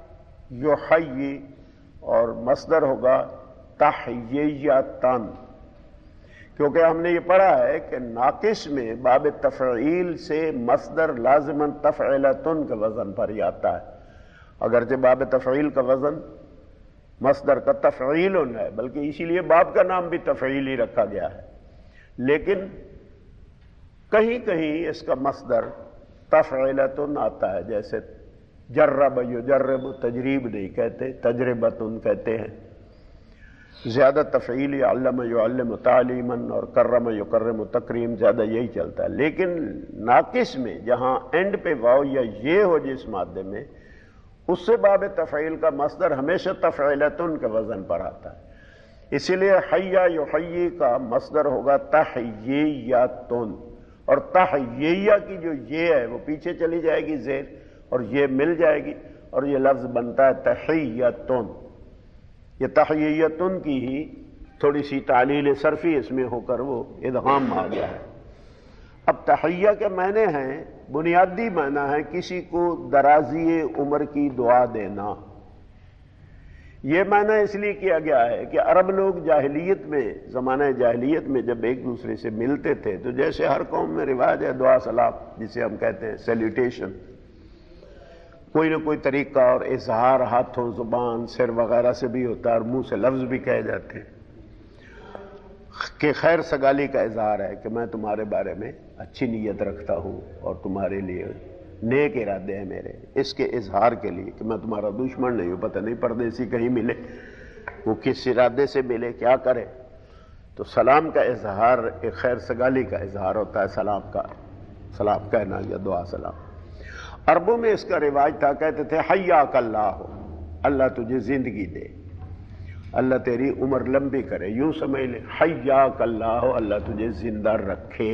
یحیی، اور مصدر ہوگا تحییتن، کیونکہ ہم نے یہ پڑھا ہے کہ ناقص میں باب تفعیل سے مصدر لازماً تفعیلتن کے وزن پر ہی آتا ہے، اگرچہ باب تفعیل کا وزن مصدر کا تفعیل ہے، بلکہ اسی لیے باب کا نام بھی تفعیل ہی رکھا گیا ہے، لیکن کہیں کہیں اس کا مصدر تفعیلتن آتا ہے، جیسے جرب یجرب، تجریب نہیں کہتے، تجربتن کہتے ہیں۔ زیادہ تفعیلی علم یعلم تعلیما اور کرم یکرم تکریم، زیادہ یہی چلتا ہے، لیکن ناقص میں جہاں اینڈ پہ واو یا یہ ہو جس مادے میں، اس سے باب تفعیل کا مصدر ہمیشہ تفعیلتن کے وزن پر آتا ہے، اسی لیے حیا یحیی کا مصدر ہوگا تحییتن، اور تحییہ کی جو یہ ہے وہ پیچھے چلی جائے گی زیر، اور یہ مل جائے گی، اور یہ لفظ بنتا ہے تحییتن۔ یہ تحییتن کی ہی تھوڑی سی تعلیل صرفی اس میں ہو کر وہ ادغام آ گیا ہے۔ اب تحیہ کے معنی ہیں، بنیادی معنی ہے کسی کو درازی عمر کی دعا دینا۔ یہ معنی اس لیے کیا گیا ہے کہ عرب لوگ جاہلیت میں، زمانہ جاہلیت میں جب ایک دوسرے سے ملتے تھے تو جیسے ہر قوم میں رواج ہے دعا سلام جسے ہم کہتے ہیں سیلیوٹیشن، کوئی نہ کوئی طریقہ اور اظہار ہاتھوں، زبان، سر وغیرہ سے بھی ہوتا ہے، اور منہ سے لفظ بھی کہے جاتے ہیں کہ خیر سگالی کا اظہار ہے کہ میں تمہارے بارے میں اچھی نیت رکھتا ہوں اور تمہارے لیے نیک ارادے ہیں میرے، اس کے اظہار کے لیے کہ میں تمہارا دشمن نہیں ہوں، پتہ نہیں پردیسی کہیں ملے وہ کس ارادے سے ملے کیا کرے، تو سلام کا اظہار ایک خیر سگالی کا اظہار ہوتا ہے، سلام کا سلام کہنا یا دعا سلام۔ عربوں میں اس کا رواج تھا، کہتے تھے حیاک اللہ، اللہ تجھے زندگی دے، اللہ تیری عمر لمبی کرے، یوں سمجھ لے حیاک اللہ، اللہ تجھے زندہ رکھے۔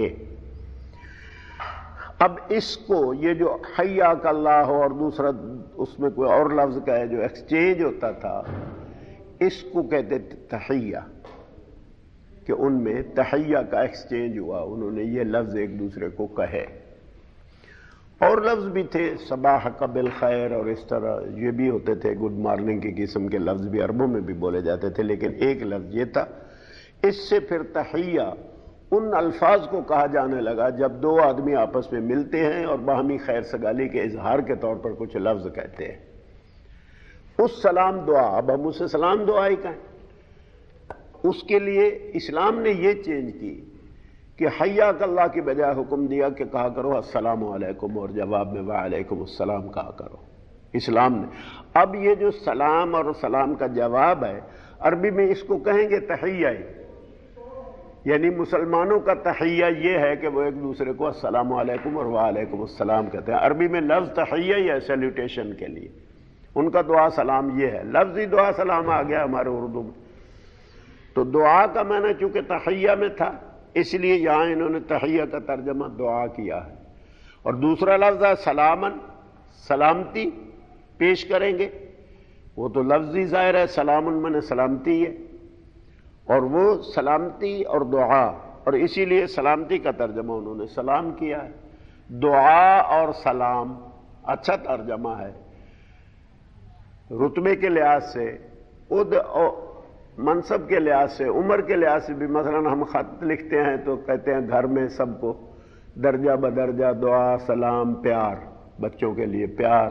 اب اس کو یہ جو حیاک اللہ اور دوسرا اس میں کوئی اور لفظ کا ہے جو ایکسچینج ہوتا تھا، اس کو کہتے تھے تحیہ، کہ ان میں تحیہ کا ایکسچینج ہوا، انہوں نے یہ لفظ ایک دوسرے کو کہے۔ اور لفظ بھی تھے صباح کا بالخیر، اور اس طرح یہ بھی ہوتے تھے، گڈ مارننگ کی قسم کے لفظ بھی عربوں میں بھی بولے جاتے تھے، لیکن ایک لفظ یہ تھا۔ اس سے پھر تحیہ ان الفاظ کو کہا جانے لگا جب دو آدمی آپس میں ملتے ہیں اور باہمی خیر سگالی کے اظہار کے طور پر کچھ لفظ کہتے ہیں۔ اس سلام دعا، اب ہم اسے سلام دعا ہی کہیں، اس کے لیے اسلام نے یہ چینج کی کہ حیاک اللہ کی بجائے حکم دیا کہ کہا کرو السلام علیکم، اور جواب میں وعلیکم السلام کہا کرو اسلام نے۔ اب یہ جو سلام اور سلام کا جواب ہے، عربی میں اس کو کہیں گے تحیہ ہی، یعنی مسلمانوں کا تحیہ یہ ہے کہ وہ ایک دوسرے کو السلام علیکم اور وعلیکم السلام کہتے ہیں۔ عربی میں لفظ تحیہ ہی ہے سیلیوٹیشن کے لیے، ان کا دعا سلام یہ ہے، لفظی دعا سلام آ گیا ہمارے اردو میں۔ تو دعا کا معنی چونکہ تحیہ میں تھا، اس لیے یہاں انہوں نے تحیہ کا ترجمہ دعا کیا ہے۔ اور دوسرا لفظ ہے سلامن، سلامتی پیش کریں گے، وہ تو لفظی ظاہر ہے، سلامن من سلامتی ہے، اور وہ سلامتی اور دعا، اور اسی لیے سلامتی کا ترجمہ انہوں نے سلام کیا ہے۔ دعا اور سلام اچھا ترجمہ ہے، رتبے کے لحاظ سے اد منصب کے لحاظ سے، عمر کے لحاظ سے بھی، مثلا ہم خط لکھتے ہیں تو کہتے ہیں گھر میں سب کو درجہ بدرجہ دعا، سلام، پیار، بچوں کے لیے پیار،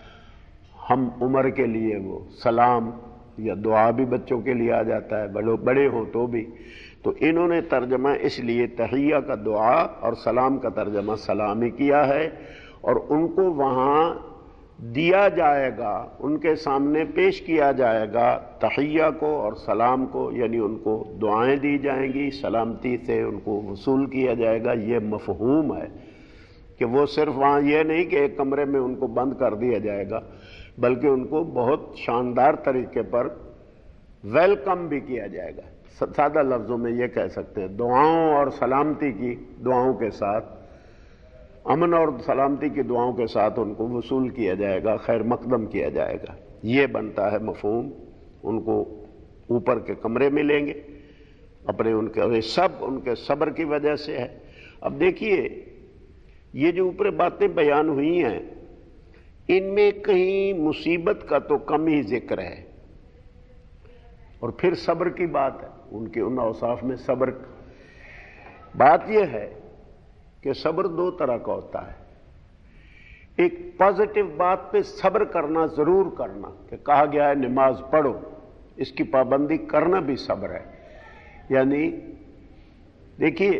ہم عمر کے لیے وہ سلام یا دعا بھی بچوں کے لیے آ جاتا ہے، بڑے بڑے ہوں تو بھی. تو انہوں نے ترجمہ اس لیے تحیہ کا دعا اور سلام کا ترجمہ سلام ہی کیا ہے، اور ان کو وہاں دیا جائے گا، ان کے سامنے پیش کیا جائے گا تحیہ کو اور سلام کو، یعنی ان کو دعائیں دی جائیں گی، سلامتی سے ان کو وصول کیا جائے گا. یہ مفہوم ہے کہ وہ صرف وہاں یہ نہیں کہ ایک کمرے میں ان کو بند کر دیا جائے گا، بلکہ ان کو بہت شاندار طریقے پر ویلکم بھی کیا جائے گا. سادہ لفظوں میں یہ کہہ سکتے ہیں دعاؤں اور سلامتی کی دعاؤں کے ساتھ، امن اور سلامتی کی دعاؤں کے ساتھ ان کو وصول کیا جائے گا، خیر مقدم کیا جائے گا. یہ بنتا ہے مفہوم. ان کو اوپر کے کمرے ملیں گے اپنے، ان کے سب ان کے صبر کی وجہ سے ہے. اب دیکھیے یہ جو اوپر باتیں بیان ہوئی ہیں ان میں کہیں مصیبت کا تو کم ہی ذکر ہے، اور پھر صبر کی بات ہے. ان کے ان اوصاف میں صبر. بات یہ ہے کہ صبر دو طرح کا ہوتا ہے. ایک پازیٹو بات پہ صبر کرنا، ضرور کرنا، کہ کہا گیا ہے نماز پڑھو، اس کی پابندی کرنا بھی صبر ہے. یعنی دیکھیے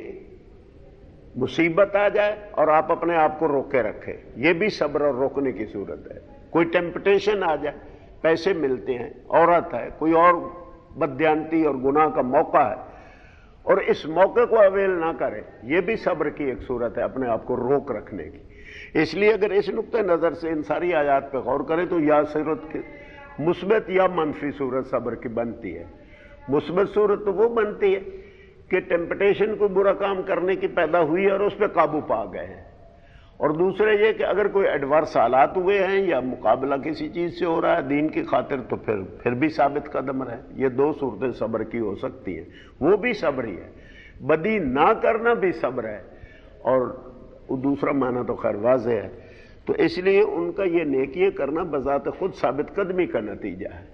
مصیبت آ جائے اور آپ اپنے آپ کو روکے رکھے، یہ بھی صبر اور روکنے کی صورت ہے. کوئی ٹیمپٹیشن آ جائے، پیسے ملتے ہیں، عورت ہے، کوئی اور بددیانتی اور گناہ کا موقع ہے، اور اس موقع کو اویل نہ کرے، یہ بھی صبر کی ایک صورت ہے، اپنے آپ کو روک رکھنے کی. اس لیے اگر اس نقطۂ نظر سے ان ساری آیات پہ غور کریں تو یا صورت کی مثبت یا منفی صورت صبر کی بنتی ہے. مثبت صورت تو وہ بنتی ہے کہ ٹیمپٹیشن کو برا کام کرنے کی پیدا ہوئی اور اس پہ قابو پا گئے ہیں، اور دوسرے یہ کہ اگر کوئی ایڈورس حالات ہوئے ہیں یا مقابلہ کسی چیز سے ہو رہا ہے دین کی خاطر، تو پھر پھر بھی ثابت قدم رہے. یہ دو صورتیں صبر کی ہو سکتی ہیں، وہ بھی صبر ہی ہے. بدی نہ کرنا بھی صبر ہے، اور دوسرا معنی تو خیر واضح ہے. تو اس لیے ان کا یہ نیکیاں کرنا بذات خود ثابت قدمی کا نتیجہ ہے.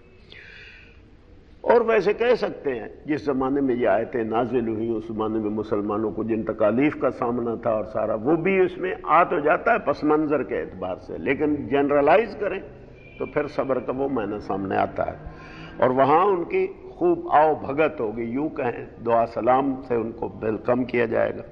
اور ویسے کہہ سکتے ہیں جس زمانے میں یہ آیتیں نازل ہوئی اس زمانے میں مسلمانوں کو جن تکالیف کا سامنا تھا اور سارا وہ بھی اس میں آ تو جاتا ہے پس منظر کے اعتبار سے، لیکن جنرلائز کریں تو پھر صبر کا وہ معنی سامنے آتا ہے. اور وہاں ان کی خوب آؤ بھگت ہوگی، یوں کہیں دعا سلام سے ان کو ویلکم کیا جائے گا.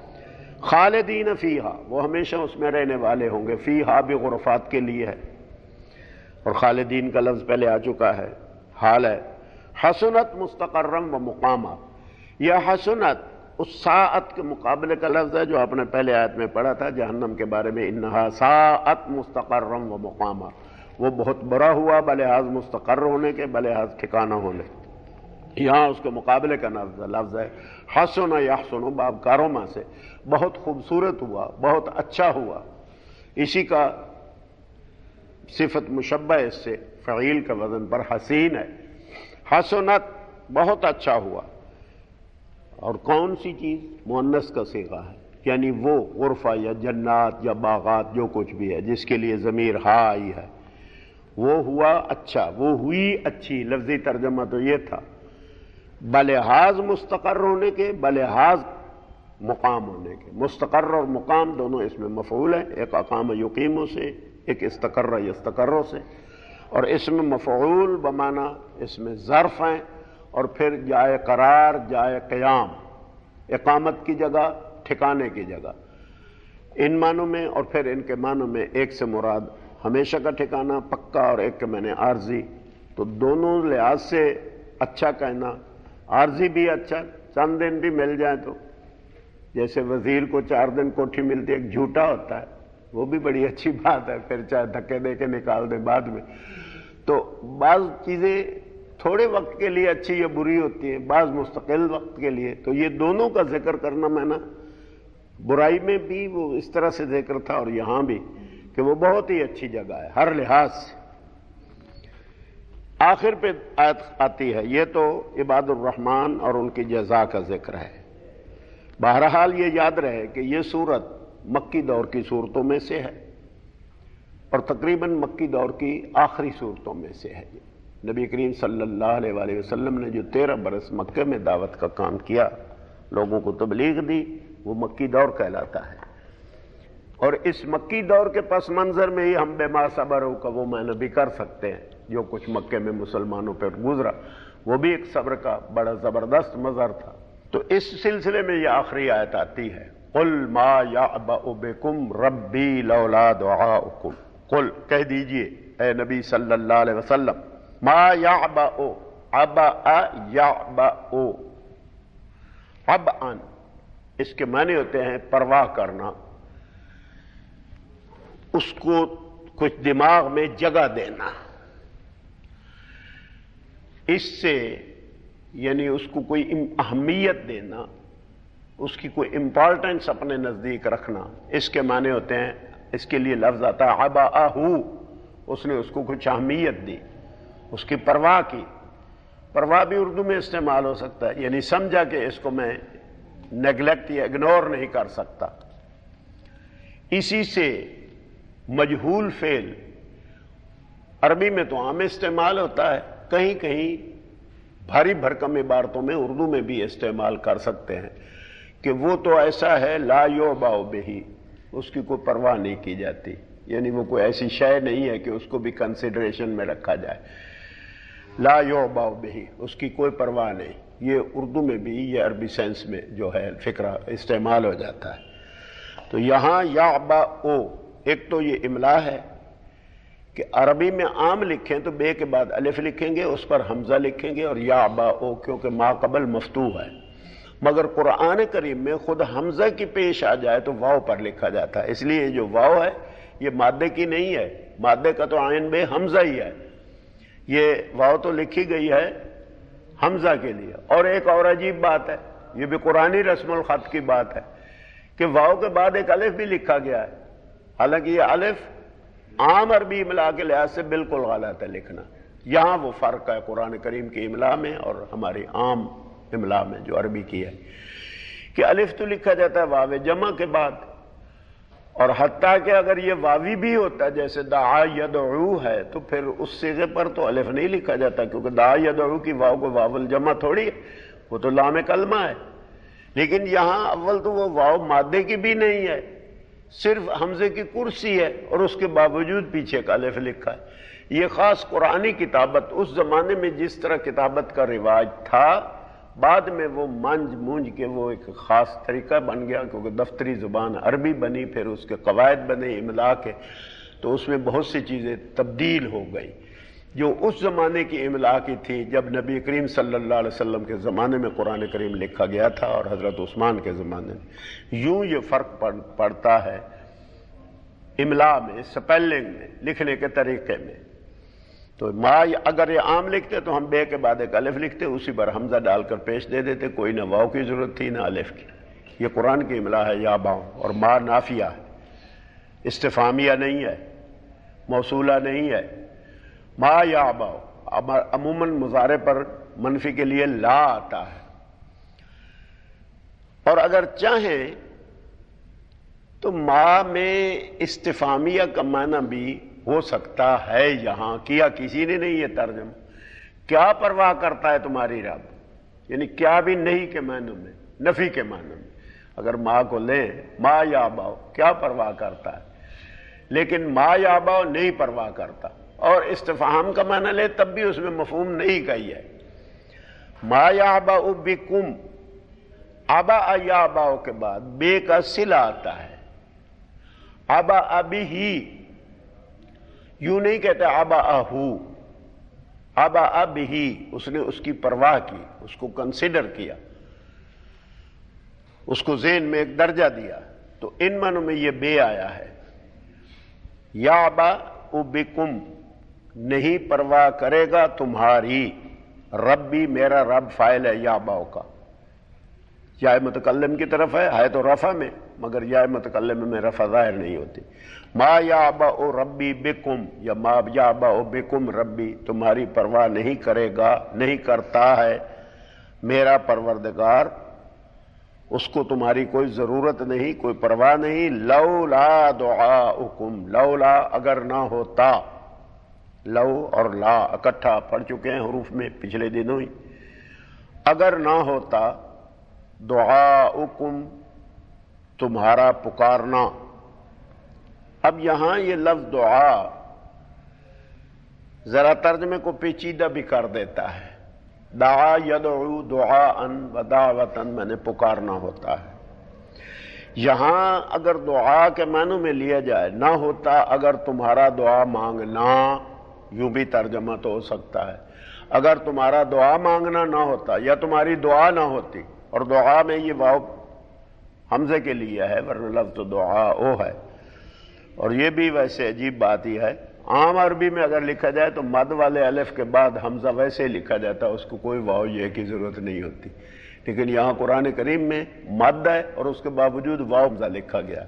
خالدین فیہا، وہ ہمیشہ اس میں رہنے والے ہوں گے. فیہا بھی غرفات کے لیے ہے، اور خالدین کا لفظ پہلے آ چکا ہے، حال ہے. حسنت مستقرم و مقامہ، یہ حسنت اس ساعت کے مقابلے کا لفظ ہے جو آپ نے پہلے آیت میں پڑھا تھا جہنم کے بارے میں، انہا ساعت مستقرم و مقامہ، وہ بہت برا ہوا بلحاظ مستقر ہونے کے، بلحاظ ٹھکانہ ہونے. یہاں اس کے مقابلے کا لفظ ہے حسن یحسن، باب کاروما سے، بہت خوبصورت ہوا، بہت اچھا ہوا. اسی کا صفت مشبہ اس سے فعیل کا وزن پر حسین ہے. حسنت بہت اچھا ہوا. اور کون سی چیز؟ مؤنث کا صیغہ ہے، یعنی وہ غرفہ یا جنات یا باغات جو کچھ بھی ہے جس کے لیے ضمیر ہا آئی ہے، وہ ہوا اچھا، وہ ہوئی اچھی. لفظی ترجمہ تو یہ تھا بلحاظ مستقر ہونے کے، بلحاظ مقام ہونے کے. مستقر اور مقام دونوں اس میں مفعول ہیں، ایک اقام یقیموں سے، ایک استقر یستقروں سے. اور اس میں مفعول بمانا اس میں ظرف ہیں، اور پھر جائے قرار، جائے قیام، اقامت کی جگہ، ٹھکانے کی جگہ، ان معنوں میں. اور پھر ان کے معنوں میں ایک سے مراد ہمیشہ کا ٹھکانہ پکا، اور ایک کے معنی عارضی. تو دونوں لحاظ سے اچھا کہنا، عارضی بھی اچھا، چند دن بھی مل جائیں تو، جیسے وزیر کو چار دن کوٹھی ملتی ہے، ایک جھوٹا ہوتا ہے، وہ بھی بڑی اچھی بات ہے، پھر چاہے دھکے دے کے نکال دیں بعد میں. تو بعض چیزیں تھوڑے وقت کے لیے اچھی یا بری ہوتی ہیں، بعض مستقل وقت کے لیے. تو یہ دونوں کا ذکر کرنا میں نا، برائی میں بھی وہ اس طرح سے ذکر تھا اور یہاں بھی، کہ وہ بہت ہی اچھی جگہ ہے ہر لحاظ سے. آخر پہ آیت آتی ہے، یہ تو عباد الرحمن اور ان کی جزا کا ذکر ہے. بہرحال یہ یاد رہے کہ یہ سورت مکی دور کی صورتوں میں سے ہے، اور تقریباً مکی دور کی آخری صورتوں میں سے ہے. نبی کریم صلی اللہ علیہ وآلہ وسلم نے جو تیرہ برس مکے میں دعوت کا کام کیا، لوگوں کو تبلیغ دی، وہ مکی دور کہلاتا ہے۔ اور اس مکی دور کے پس منظر میں ہی ہم بے ما صبروا کا وہ معنی بھی کر سکتے ہیں، جو کچھ مکے میں مسلمانوں پر گزرا وہ بھی ایک صبر کا بڑا زبردست مظہر تھا۔ تو اس سلسلے میں یہ آخری آیت آتی ہے، قل ما یعبأ بکم ربی لولا دعاؤکم، قل کہہ دیجئے اے نبی صلی اللہ علیہ وسلم، ما یعبأ، عبأ یعبأ، عبأن اس کے معنی ہوتے ہیں پرواہ کرنا، اس کو کچھ دماغ میں جگہ دینا، اس سے یعنی اس کو کوئی اہمیت دینا، اس کی کوئی امپورٹنس اپنے نزدیک رکھنا، اس کے معنی ہوتے ہیں، اس کے لیے لفظ آتا ہے عبأہ، اس نے اس کو کچھ اہمیت دی، اس کی پرواہ کی۔ پرواہ بھی اردو میں استعمال ہو سکتا ہے، یعنی سمجھا کہ اس کو میں نیگلیکٹ یا اگنور نہیں کر سکتا۔ اسی سے مجہول فعل عربی میں تو عام استعمال ہوتا ہے، کہیں کہیں بھاری بھرکم عبارتوں میں اردو میں بھی استعمال کر سکتے ہیں کہ وہ تو ایسا ہے لا یعبأ بہ، اس کی کوئی پرواہ نہیں کی جاتی، یعنی وہ کوئی ایسی شے نہیں ہے کہ اس کو بھی کنسیڈریشن میں رکھا جائے، لا یعبأ بہ، اس کی کوئی پرواہ نہیں۔ یہ اردو میں بھی یہ عربی سینس میں جو ہے فقرہ استعمال ہو جاتا ہے۔ تو یہاں یعبأ، ایک تو یہ املا ہے کہ عربی میں عام لکھیں تو بے کے بعد الف لکھیں گے، اس پر حمزہ لکھیں گے، اور یعبأ کیونکہ ما قبل مفتوح ہے، مگر قرآن کریم میں خود حمزہ کی پیش آ جائے تو واو پر لکھا جاتا ہے، اس لیے جو واو ہے یہ مادے کی نہیں ہے، مادے کا تو عین بے حمزہ ہی ہے، یہ واو تو لکھی گئی ہے حمزہ کے لیے۔ اور ایک اور عجیب بات ہے، یہ بھی قرآنی رسم الخط کی بات ہے کہ واو کے بعد ایک الف بھی لکھا گیا ہے، حالانکہ یہ الف عام عربی املا کے لحاظ سے بالکل غلط ہے لکھنا۔ یہاں وہ فرق ہے قرآن کریم کی املا میں اور ہماری عام املا میں جو عربی کی ہے، کہ الف تو لکھا جاتا ہے واو جمع کے بعد، اور حتیٰ کہ اگر یہ واوی بھی ہوتا ہے جیسے دعا یدعو ہے تو پھر اس صیغے پر تو الف نہیں لکھا جاتا، کیونکہ دعا یدعو کی واو کو واو الجمع تھوڑی ہے، وہ تو لام کلمہ ہے۔ لیکن یہاں اول تو وہ واو مادے کی بھی نہیں ہے، صرف حمزے کی کرسی ہے، اور اس کے باوجود پیچھے کا الف لکھا ہے۔ یہ خاص قرآنی کتابت اس زمانے میں جس طرح کتابت کا رواج تھا، بعد میں وہ مانج مونج کے وہ ایک خاص طریقہ بن گیا، کیونکہ دفتری زبان عربی بنی، پھر اس کے قواعد بنے املا کے، تو اس میں بہت سی چیزیں تبدیل ہو گئی جو اس زمانے کی املا کی تھی جب نبی کریم صلی اللہ علیہ وسلم کے زمانے میں قرآن کریم لکھا گیا تھا، اور حضرت عثمان کے زمانے میں۔ یوں یہ فرق پڑتا ہے املا میں، سپیلنگ میں، لکھنے کے طریقے میں۔ تو ما اگر یہ عام لکھتے تو ہم بے کے بعد ایک الف لکھتے، اسی پر حمزہ ڈال کر پیش دے دیتے، کوئی نہ واو کی ضرورت تھی نہ الف کی۔ یہ قرآن کی املا ہے یعبأ، اور ما نافیہ ہے، استفہامیہ نہیں ہے، موصولہ نہیں ہے۔ ما یعبأ عموماً مضارع پر منفی کے لیے لا آتا ہے، اور اگر چاہیں تو ما میں استفہامیہ کا معنی بھی ہو سکتا ہے، یہاں کیا کسی نے نہیں یہ ترجمہ، کیا پرواہ کرتا ہے تمہاری رب، یعنی کیا بھی نہیں کے معنی میں، نفی کے معنی میں اگر ما کو لیں، ما یعبأ کیا پرواہ کرتا ہے، لیکن ما یعبأ نہیں پرواہ کرتا، اور استفہام کا معنی لے تب بھی اس میں مفہوم نہیں کا ہی ہے۔ ما یعبأ بکم، عبأ یعبأ کے بعد بے کا صلہ آتا ہے، عبأ بہ، یوں نہیں کہتے عبأہ، عبأ بہ، اس نے اس کی پرواہ کی، اس کو کنسیڈر کیا، اس کو ذہن میں ایک درجہ دیا، تو ان معنوں میں یہ بے آیا ہے۔ یعبأ بکم، نہیں پرواہ کرے گا تمہاری، ربی میرا رب فاعل ہے یعبأ کا، یا متکلم کی طرف ہے، ہے تو رفع میں، مگر یا متکلم میں رفع ظاہر نہیں ہوتی۔ ما یعبأ ربی بکم، یا ما یعبأ بکم ربی، تمہاری پرواہ نہیں کرے گا، نہیں کرتا ہے میرا پروردگار، اس کو تمہاری کوئی ضرورت نہیں، کوئی پرواہ نہیں۔ لولا دعاؤکم، لولا اگر نہ ہوتا، لو اور لا اکٹھا پڑھ چکے ہیں حروف میں پچھلے دنوں ہی. اگر نہ ہوتا دعاؤکم تمہارا پکارنا. اب یہاں یہ لفظ دعا ذرا ترجمے کو پیچیدہ بھی کر دیتا ہے. دعا یدعو دعاء و دعوتاً میں نے پکارنا ہوتا ہے. یہاں اگر دعا کے معنوں میں لیا جائے نہ ہوتا اگر تمہارا دعا مانگنا، یوں بھی ترجمہ تو ہو سکتا ہے. اگر تمہارا دعا مانگنا نہ ہوتا یا تمہاری دعا نہ ہوتی، اور دعا میں یہ واو حمزے کے لیے ہے ورنہ لفظ تو دعا او ہے. اور یہ بھی ویسے عجیب بات ہی ہے، عام عربی میں اگر لکھا جائے تو مد والے الف کے بعد حمزہ ویسے لکھا جاتا ہے، اس کو کوئی واو یہ کی ضرورت نہیں ہوتی. لیکن یہاں قرآن کریم میں مد ہے اور اس کے باوجود واو حمزہ لکھا گیا.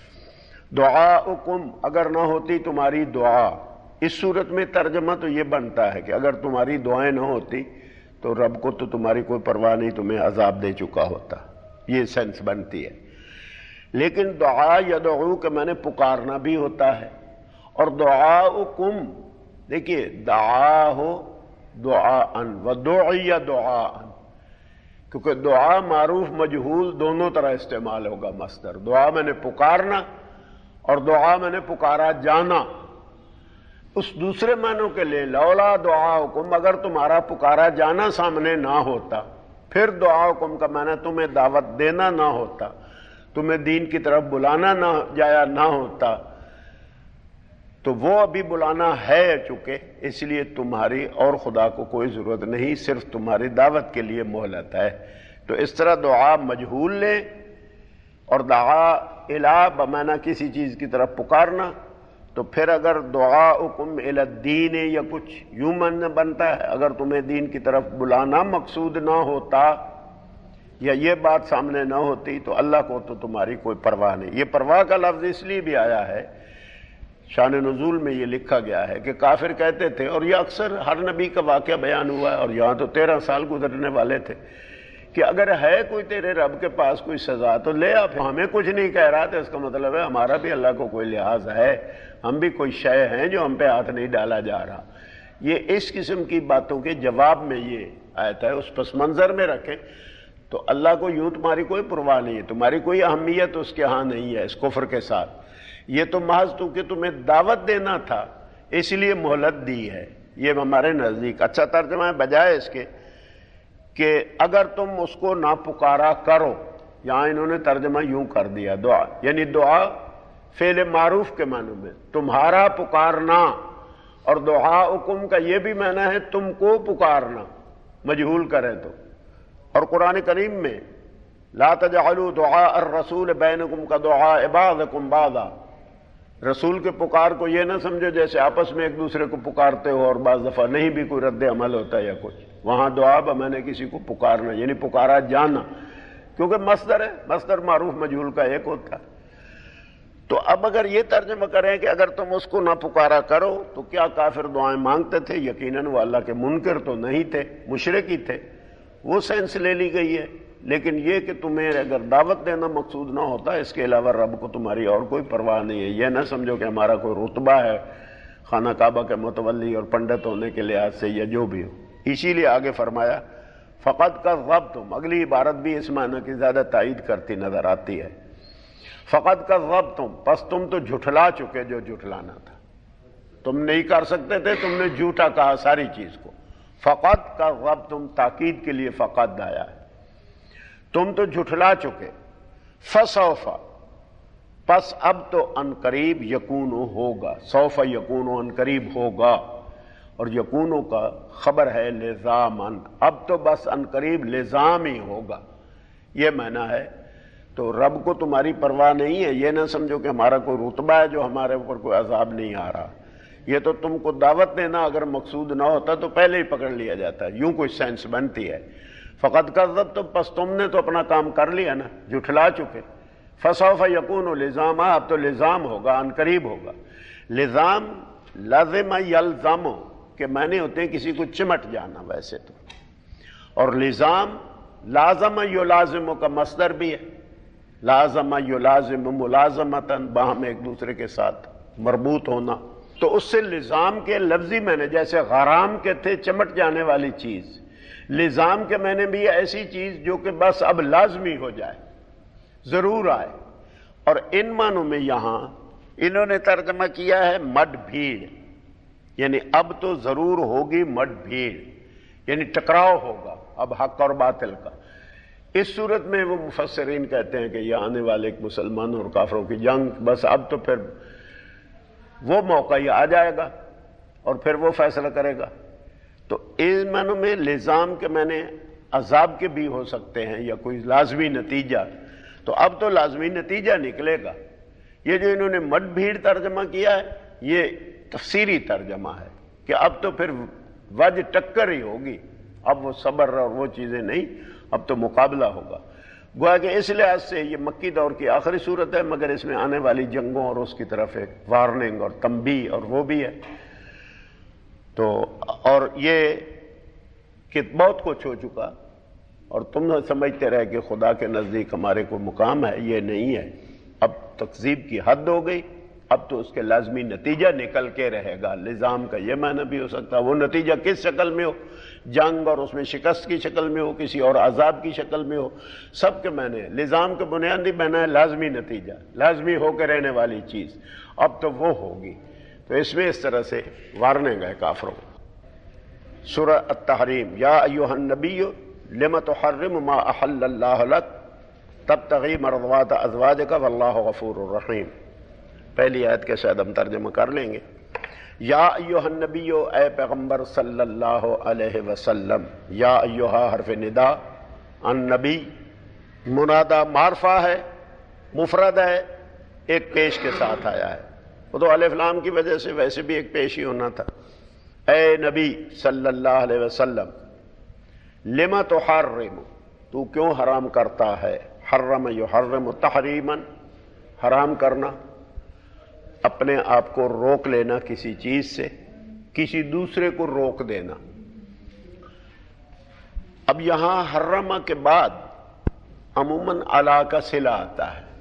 دعاؤکم اگر نہ ہوتی تمہاری دعا. اس صورت میں ترجمہ تو یہ بنتا ہے کہ اگر تمہاری دعائیں نہ ہوتی تو رب کو تو تمہاری کوئی پرواہ نہیں، تمہیں عذاب دے چکا ہوتا. یہ سینس بنتی ہے. لیکن دعا یدعو کہ میں نے پکارنا بھی ہوتا ہے. اور دعاؤکم دیکھیے دعا ہو دعاءن و دعی دعاءن، کیونکہ دعا معروف مجہول دونوں طرح استعمال ہوگا مصدر. دعا میں نے پکارنا اور دعا میں نے پکارا جانا. اس دوسرے معنوں کے لیے لولا دعاؤکم اگر تمہارا پکارا جانا سامنے نہ ہوتا، پھر دعاؤکم کا معنی تمہیں دعوت دینا نہ ہوتا، تمہیں دین کی طرف بلانا نہ جایا نہ ہوتا، تو وہ ابھی بلانا ہے چونکہ، اس لیے تمہاری اور خدا کو کوئی ضرورت نہیں، صرف تمہاری دعوت کے لیے مہلت ہے. تو اس طرح دعا مجہول لیں اور دعا الہ بمعنی کسی چیز کی طرف پکارنا. تو پھر اگر دعاؤکم الی الدین یا کچھ یوں من بنتا ہے اگر تمہیں دین کی طرف بلانا مقصود نہ ہوتا یا یہ بات سامنے نہ ہوتی تو اللہ کو تو تمہاری کوئی پرواہ نہیں. یہ پرواہ کا لفظ اس لیے بھی آیا ہے، شان نزول میں یہ لکھا گیا ہے کہ کافر کہتے تھے، اور یہ اکثر ہر نبی کا واقعہ بیان ہوا ہے اور یہاں تو تیرہ سال گزرنے والے تھے، کہ اگر ہے کوئی تیرے رب کے پاس کوئی سزا تو لے آپ، ہمیں کچھ نہیں کہہ رہا تو اس کا مطلب ہے ہمارا بھی اللہ کو کوئی لحاظ ہے، ہم بھی کوئی شے ہیں جو ہم پہ ہاتھ نہیں ڈالا جا رہا. یہ اس قسم کی باتوں کے جواب میں یہ آیت ہے. اس پس منظر میں رکھیں تو اللہ کو یوں تمہاری کوئی پرواہ نہیں ہے، تمہاری کوئی اہمیت اس کے ہاں نہیں ہے اس کفر کے ساتھ. یہ تو محض تو کہ تمہیں دعوت دینا تھا اس لیے مہلت دی ہے. یہ ہمارے نزدیک اچھا ترجمہ ہے بجائے اس کے کہ اگر تم اس کو نہ پکارا کرو. یہاں انہوں نے ترجمہ یوں کر دیا دعا، یعنی دعا فعل معروف کے معنی میں تمہارا پکارنا، اور دعاؤکم کا یہ بھی معنی ہے تم کو پکارنا مجہول کریں تو. اور قرآن کریم میں لا تجعلوا دعاء الرسول بینکم کا دعاء بعضکم بعضا، رسول کے پکار کو یہ نہ سمجھو جیسے آپس میں ایک دوسرے کو پکارتے ہو اور بعض دفعہ نہیں بھی کوئی رد عمل ہوتا ہے یا کچھ. وہاں دعا میں نے کسی کو پکارنا یعنی پکارا جانا، کیونکہ مصدر ہے، مصدر معروف مجہول کا ایک ہوتا ہے. تو اب اگر یہ ترجمہ کریں کہ اگر تم اس کو نہ پکارا کرو تو کیا کافر دعائیں مانگتے تھے؟ یقیناً وہ اللہ کے منکر تو نہیں تھے، مشرک ہی تھے، وہ سینس لے لی گئی ہے. لیکن یہ کہ تمہیں اگر دعوت دینا مقصود نہ ہوتا اس کے علاوہ رب کو تمہاری اور کوئی پرواہ نہیں ہے. یہ نہ سمجھو کہ ہمارا کوئی رتبہ ہے خانہ کعبہ کے متولی اور پنڈت ہونے کے لحاظ سے یا جو بھی ہو. اسی لیے آگے فرمایا فقط کذبتم، اگلی عبارت بھی اس معنی کی زیادہ تائید کرتی نظر آتی ہے. فقط کذبتم، پس تم تو جھٹلا چکے جو جھٹلانا تھا، تم نہیں کر سکتے تھے، تم نے جھوٹا کہا ساری چیز کو. فقط کذبتم تاکید کے لیے فقط آیا ہے، تم تو جھٹلا چکے. فسوف، پس اب تو ان قریب یکون ہوگا، سوف یکون ان قریب ہوگا، اور یکونوں کا خبر ہے لزامن، اب تو بس ان قریب لزام ہی ہوگا. یہ معنی ہے. تو رب کو تمہاری پرواہ نہیں ہے، یہ نہ سمجھو کہ ہمارا کوئی رتبہ ہے جو ہمارے اوپر کوئی عذاب نہیں آ رہا. یہ تو تم کو دعوت دینا اگر مقصود نہ ہوتا تو پہلے ہی پکڑ لیا جاتا ہے، یوں کوئی سینس بنتی ہے. فقط کذبتم، پس تم نے تو اپنا کام کر لیا نا، جھٹلا چکے. فسوف یکون لزاما، اب تو لزام ہوگا، ان قریب ہوگا. لزام لازم یلزم کہ معنی ہوتے ہیں کسی کو چمٹ جانا ویسے تو، اور لزام لازم یلازم کا مصدر بھی ہے. لازم یلازم ملازمتاً، باہم ایک دوسرے کے ساتھ مربوط ہونا. تو اس سے لزام کے لفظی معنی، جیسے غرام کے تھے چمٹ جانے والی چیز، لزام کے معنی بھی ایسی چیز جو کہ بس اب لازمی ہو جائے، ضرور آئے۔ اور ان معنوں میں یہاں انہوں نے ترجمہ کیا ہے مڈ بھیڑ، یعنی اب تو ضرور ہوگی مڈ بھیڑ، یعنی ٹکراؤ ہوگا اب حق اور باطل کا۔ اس صورت میں وہ مفسرین کہتے ہیں کہ یہ آنے والے ایک مسلمانوں اور کافروں کی جنگ، بس اب تو پھر وہ موقع ہی آ جائے گا اور پھر وہ فیصلہ کرے گا۔ تو ان معنوں میں لزام کے معنی عذاب کے بھی ہو سکتے ہیں یا کوئی لازمی نتیجہ، تو اب تو لازمی نتیجہ نکلے گا۔ یہ جو انہوں نے مڈ بھیڑ ترجمہ کیا ہے یہ تفسیری ترجمہ ہے کہ اب تو پھر وج ٹکر ہی ہوگی، اب وہ صبر اور وہ چیزیں نہیں، اب تو مقابلہ ہوگا۔ گویا کہ اس لحاظ سے یہ مکی دور کی آخری صورت ہے، مگر اس میں آنے والی جنگوں اور اس کی طرف ایک وارننگ اور تنبیہ اور وہ بھی ہے۔ تو اور یہ کہ بہت کچھ ہو چکا اور تم سمجھتے رہے کہ خدا کے نزدیک ہمارے کو مقام ہے، یہ نہیں ہے۔ اب تکذیب کی حد ہو گئی، اب تو اس کے لازمی نتیجہ نکل کے رہے گا۔ لزام کا یہ معنی بھی ہو سکتا ہے، وہ نتیجہ کس شکل میں ہو، جنگ اور اس میں شکست کی شکل میں ہو، کسی اور عذاب کی شکل میں ہو، سب کے معنی۔ لزام کا بنیادی معنی ہے لازمی نتیجہ، لازمی ہو کے رہنے والی چیز، اب تو وہ ہوگی۔ تو اس میں اس طرح سے وارننگ ہے کافروں۔ سورہ التحریم، یا ایھا النبی لم تحرم ما احل اللہ لک تبتغی مرضات ازواجک واللہ غفور الرحیم۔ پہلی آیت کے شاید ہم ترجمہ کر لیں گے۔ یا ایھا النبی، اے پیغمبر صلی اللہ علیہ وسلم، یا ایھا حرف ندا، النبی منادہ معرفہ ہے، مفرد ہے، ایک پیش کے ساتھ آیا ہے، وہ تو الف لام کی وجہ سے ویسے بھی ایک پیش ہی ہونا تھا۔ اے نبی صلی اللہ علیہ وسلم، لما تحرم، تو کیوں حرام کرتا ہے، حرم یحرم تحریما، حرام کرنا، اپنے آپ کو روک لینا کسی چیز سے، کسی دوسرے کو روک دینا۔ اب یہاں حرمہ کے بعد عموماً علی کا صلہ آتا ہے۔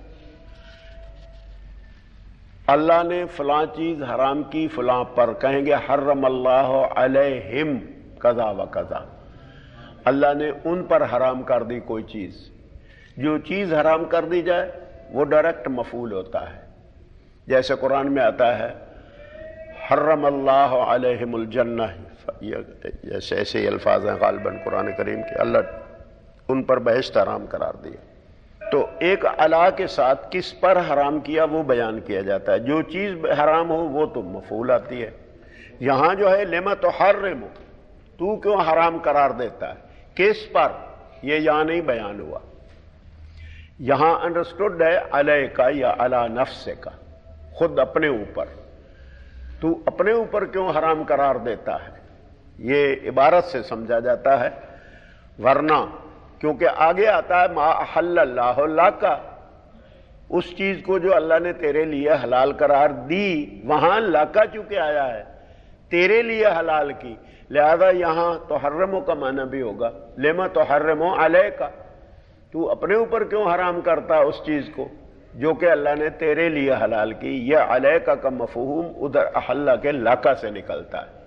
اللہ نے فلاں چیز حرام کی فلاں پر، کہیں گے حرم اللہ علیہم کذا و کذا، اللہ نے ان پر حرام کر دی کوئی چیز۔ جو چیز حرام کر دی جائے وہ ڈائریکٹ مفعول ہوتا ہے، جیسے قرآن میں آتا ہے حرم اللہ علیہم الجنہ، جیسے ایسے ہی الفاظ ہیں غالباً قرآن کریم کے، اللہ ان پر بہشت حرام قرار دیا۔ تو ایک علا کے ساتھ کس پر حرام کیا وہ بیان کیا جاتا ہے، جو چیز حرام ہو وہ تو مفعول آتی ہے۔ یہاں جو ہے لما تحرم، تو کیوں حرام قرار دیتا ہے، کس پر، یہ یہاں نہیں بیان ہوا۔ یہاں انڈرسٹوڈ ہے علیہ کا یا علی نفس کا، خود اپنے اوپر، تو اپنے اوپر کیوں حرام قرار دیتا ہے، یہ عبارت سے سمجھا جاتا ہے۔ ورنہ کیونکہ آگے آتا ہے ما احل اللہ لک، اس چیز کو جو اللہ نے تیرے لیے حلال قرار دی، وہاں لکا چونکہ آیا ہے، تیرے لیے حلال کی، لہذا یہاں تحرمو کا معنی بھی ہوگا لما تحرمو علیک، تو اپنے اوپر کیوں حرام کرتا ہے اس چیز کو جو کہ اللہ نے تیرے لیے حلال کی۔ یہ علیک کا مفہوم ادھر احلہ کے لکا سے نکلتا ہے۔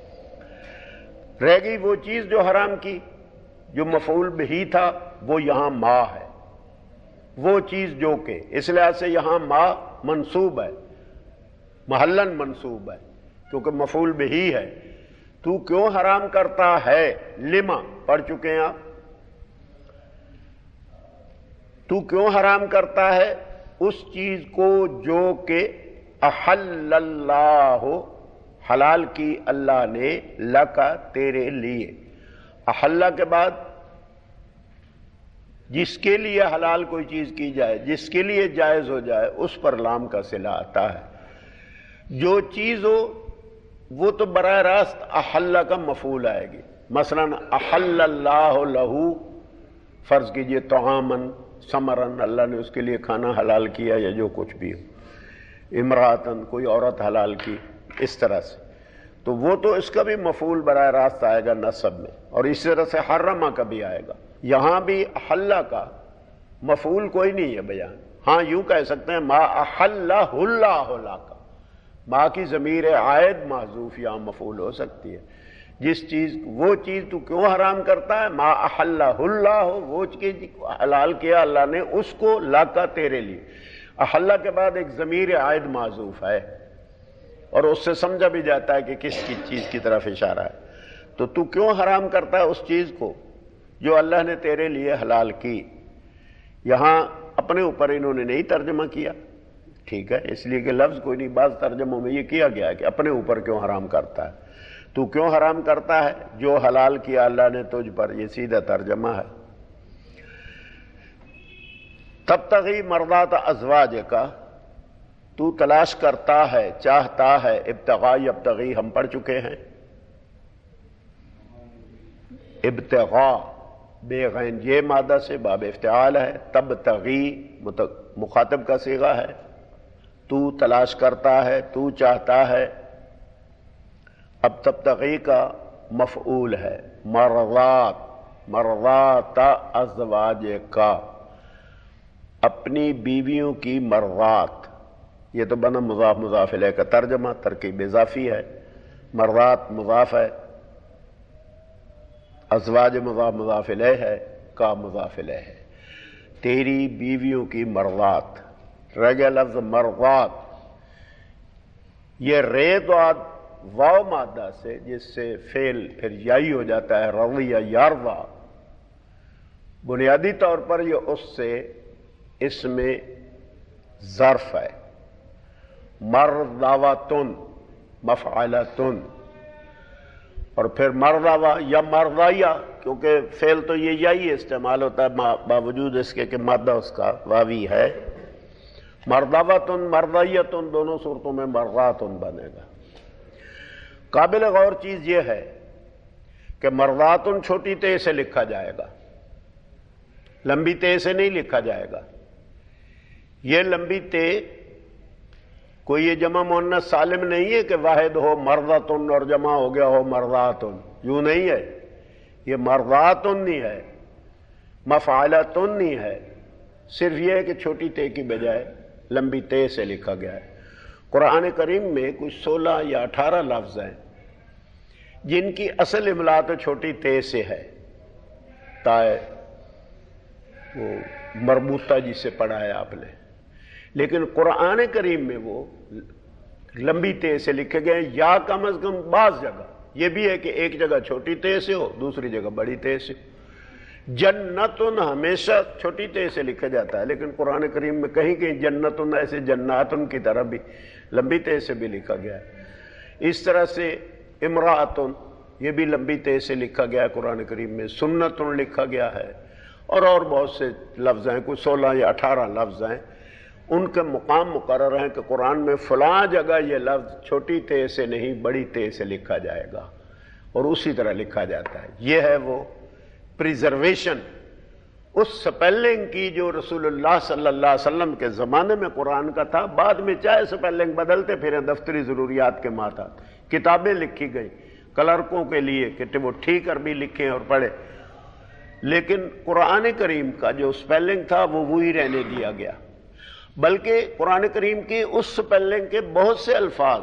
رہ گئی وہ چیز جو حرام کی، جو مفعول بہی تھا، وہ یہاں ما ہے، وہ چیز جو کہ، اس لحاظ سے یہاں ما منصوب ہے، محلن منصوب ہے کیونکہ مفعول بہی ہے۔ تو کیوں حرام کرتا ہے، لما پڑھ چکے ہیں آپ، تو کیوں حرام کرتا ہے اس چیز کو جو کہ احل اللہ، حلال کی اللہ نے، لکا تیرے لیے۔ احلہ کے بعد جس کے لیے حلال کوئی چیز کی جائے، جس کے لیے جائز ہو جائے، اس پر لام کا صلہ آتا ہے۔ جو چیز ہو وہ تو براہ راست احلہ کا مفعول آئے گی۔ مثلا احل اللہ لہو، فرض کیجئے طعامن ثمرن، اللہ نے اس کے لیے کھانا حلال کیا یا جو کچھ بھی ہو، امراتن کوئی عورت حلال کی، اس طرح سے، تو وہ تو اس کا بھی مفعول براہ راست آئے گا نصب میں، اور اس طرح سے حرمہ کا بھی آئے گا۔ یہاں بھی احلہ کا مفعول کوئی نہیں ہے بیان، ہاں یوں کہہ سکتے ہیں ما احلہ اللہ لک، ماں کی ضمیر عائد محذوف یا مفعول ہو سکتی ہے. جس چیز وہ چیز تو کیوں حرام کرتا ہے، ما احلہ اللہ ہو، وہ چیز حلال کیا اللہ نے اس کو لاکا تیرے لیے. احلہ کے بعد ایک ضمیر عائد معذوف ہے اور اس سے سمجھا بھی جاتا ہے کہ کس کی چیز کی طرف اشارہ ہے. تو تو کیوں حرام کرتا ہے اس چیز کو جو اللہ نے تیرے لیے حلال کی. یہاں اپنے اوپر انہوں نے نہیں ترجمہ کیا، ٹھیک ہے، اس لیے کہ لفظ کوئی نہیں. بعض ترجموں میں یہ کیا گیا ہے کہ اپنے اوپر کیوں حرام کرتا ہے، تو کیوں حرام کرتا ہے جو حلال کیا اللہ نے تجھ پر، یہ سیدھا ترجمہ ہے. تبتغی مرضات ازواج کا، تو تلاش کرتا ہے، چاہتا ہے. ابتغاء یبتغی ہم پڑھ چکے ہیں. ابتغاء بے غین یہ مادہ سے باب افتعال ہے. تبتغی مخاطب کا صیغہ ہے. تو تلاش کرتا ہے، تو چاہتا ہے. اب تبتغی کا مفعول ہے. مرضات، مرضات ازواج کا، اپنی بیویوں کی مرضات. یہ تو بنا مضاف مضاف الیہ کا ترجمہ، ترکیب اضافی ہے. مرضات مضاف ہے، ازواج مضاف مضاف الیہ ہے، کا مضاف الیہ ہے. تیری بیویوں کی مرضات. رہ گیا لفظ مرضات. یہ رے دعاد واو مادہ سے جس سے فعل پھر یائی ہو جاتا ہے، رضی یا یارضا. بنیادی طور پر یہ اس سے اس میں ظرف ہے. مرضاواتن مفعلتن، اور پھر مرضاوا یا مرضیہ، کیونکہ فعل تو یہ یائی استعمال ہوتا ہے باوجود اس کے کہ مادہ اس کا واوی ہے. مرضاواتن مرضیتن دونوں صورتوں میں مرضاتن بنے گا. قابل غور چیز یہ ہے کہ مرضاتن چھوٹی تے سے لکھا جائے گا، لمبی تے سے نہیں لکھا جائے گا. یہ لمبی تے کوئی یہ جمع مؤنث سالم نہیں ہے کہ واحد ہو مرضاتن اور جمع ہو گیا ہو مرضاتن، یوں نہیں ہے. یہ مرضاتن نہیں ہے، مفعلتن نہیں ہے. صرف یہ ہے کہ چھوٹی تے کی بجائے لمبی تے سے لکھا گیا ہے. قرآن کریم میں کچھ سولہ یا اٹھارہ لفظ ہیں جن کی اصل املا تو چھوٹی تے سے ہے. تائے وہ مربوطہ جسے پڑھا ہے آپ نے، لیکن قرآن کریم میں وہ لمبی تے سے لکھے گئے. یا کم از کم بعض جگہ یہ بھی ہے کہ ایک جگہ چھوٹی تے سے ہو، دوسری جگہ بڑی تے سے. جنتن ہمیشہ چھوٹی تے سے لکھا جاتا ہے، لیکن قرآن کریم میں کہیں کہیں جنتن ایسے جناتن کی طرح بھی لمبی تے سے بھی لکھا گیا ہے. اس طرح سے امراتن یہ بھی لمبی تے سے لکھا گیا ہے قرآن کریم میں. سنتن لکھا گیا ہے، اور اور بہت سے لفظ ہیں، کچھ سولہ یا اٹھارہ لفظ ہیں. ان کے مقام مقرر ہیں کہ قرآن میں فلاں جگہ یہ لفظ چھوٹی تے سے نہیں بڑی تے سے لکھا جائے گا، اور اسی طرح لکھا جاتا ہے. یہ ہے وہ پریزرویشن اس سپیلنگ کی جو رسول اللہ صلی اللہ علیہ وسلم کے زمانے میں قرآن کا تھا. بعد میں چاہے سپیلنگ بدلتے پھریں، دفتری ضروریات کے ماتحت کتابیں لکھی گئی کلرکوں کے لیے کہ وہ ٹھیک عربی لکھیں اور پڑھیں، لیکن قرآن کریم کا جو سپیلنگ تھا وہ وہی رہنے دیا گیا. بلکہ قرآن کریم کی اس سپیلنگ کے بہت سے الفاظ،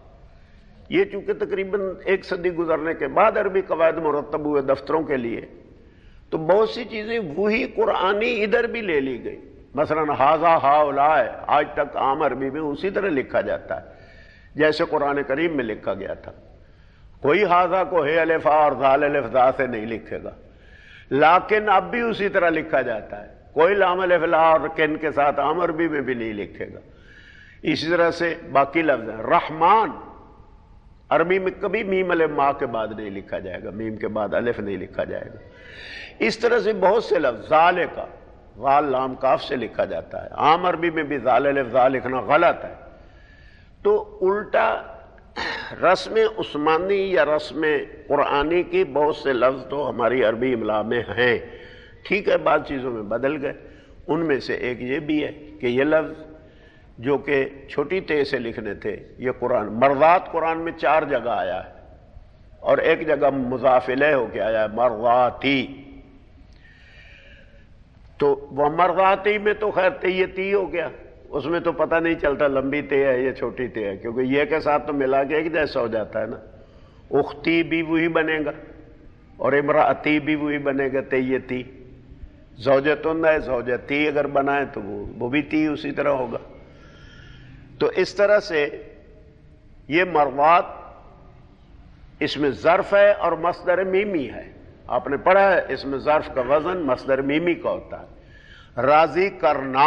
یہ چونکہ تقریباً ایک صدی گزرنے کے بعد عربی قواعد مرتب ہوئے دفتروں کے لیے، تو بہت سی چیزیں وہی قرآنی ادھر بھی لے لی گئی. مثلا ہاذا ہاؤلائے آج تک عام عربی میں اسی طرح لکھا جاتا ہے جیسے قرآن کریم میں لکھا گیا تھا. کوئی ہاذا کو ہے الف اور ذال الف ذا سے نہیں لکھے گا، لیکن اب بھی اسی طرح لکھا جاتا ہے. کوئی لام الف لا اور کن کے ساتھ عام عربی میں بھی نہیں لکھے گا. اسی طرح سے باقی لفظ ہیں. رحمان عربی میں کبھی میم الف ما کے بعد نہیں لکھا جائے گا، میم کے بعد الف نہیں لکھا جائے گا. اس طرح سے بہت سے لفظ. ذال کا ذال لام کاف سے لکھا جاتا ہے، عام عربی میں بھی ذال الف ذا لکھنا غلط ہے. تو الٹا رسم عثمانی یا رسم قرآنی کی بہت سے لفظ تو ہماری عربی املا میں ہیں. ٹھیک ہے، بعض چیزوں میں بدل گئے. ان میں سے ایک یہ بھی ہے کہ یہ لفظ جو کہ چھوٹی تے سے لکھنے تھے، یہ قرآن مرضات قرآن میں چار جگہ آیا ہے، اور ایک جگہ مضاف الیہ ہو کے آیا ہے مرضاتی. تو وہ مرضاتی میں تو خیر تی تی ہو گیا، اس میں تو پتہ نہیں چلتا لمبی تے ہے یا چھوٹی تے ہے، کیونکہ یہ کے ساتھ تو ملا کے ایک جیسا ہو جاتا ہے نا. اختی بھی وہی بنے گا اور امراتی بھی وہی بنے گا، تیتی. زوجتن ہے، زوجتی اگر بنائے تو وہ وہ بھی تی اسی طرح ہوگا. تو اس طرح سے یہ مروات اس میں ظرف ہے اور مصدر میمی ہے. آپ نے پڑھا ہے اس میں ظرف کا وزن مصدر میمی کا ہوتا ہے. راضی کرنا،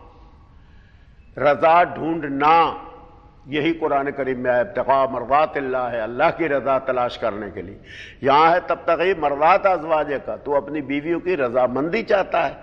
رضا ڈھونڈنا، یہی قرآن کریم میں ہے. ابتغاء مرضات اللہ ہے، اللہ کی رضا تلاش کرنے کے لیے. یہاں ہے تبتغی مرضات ازواج کا، تو اپنی بیویوں کی رضامندی چاہتا ہے.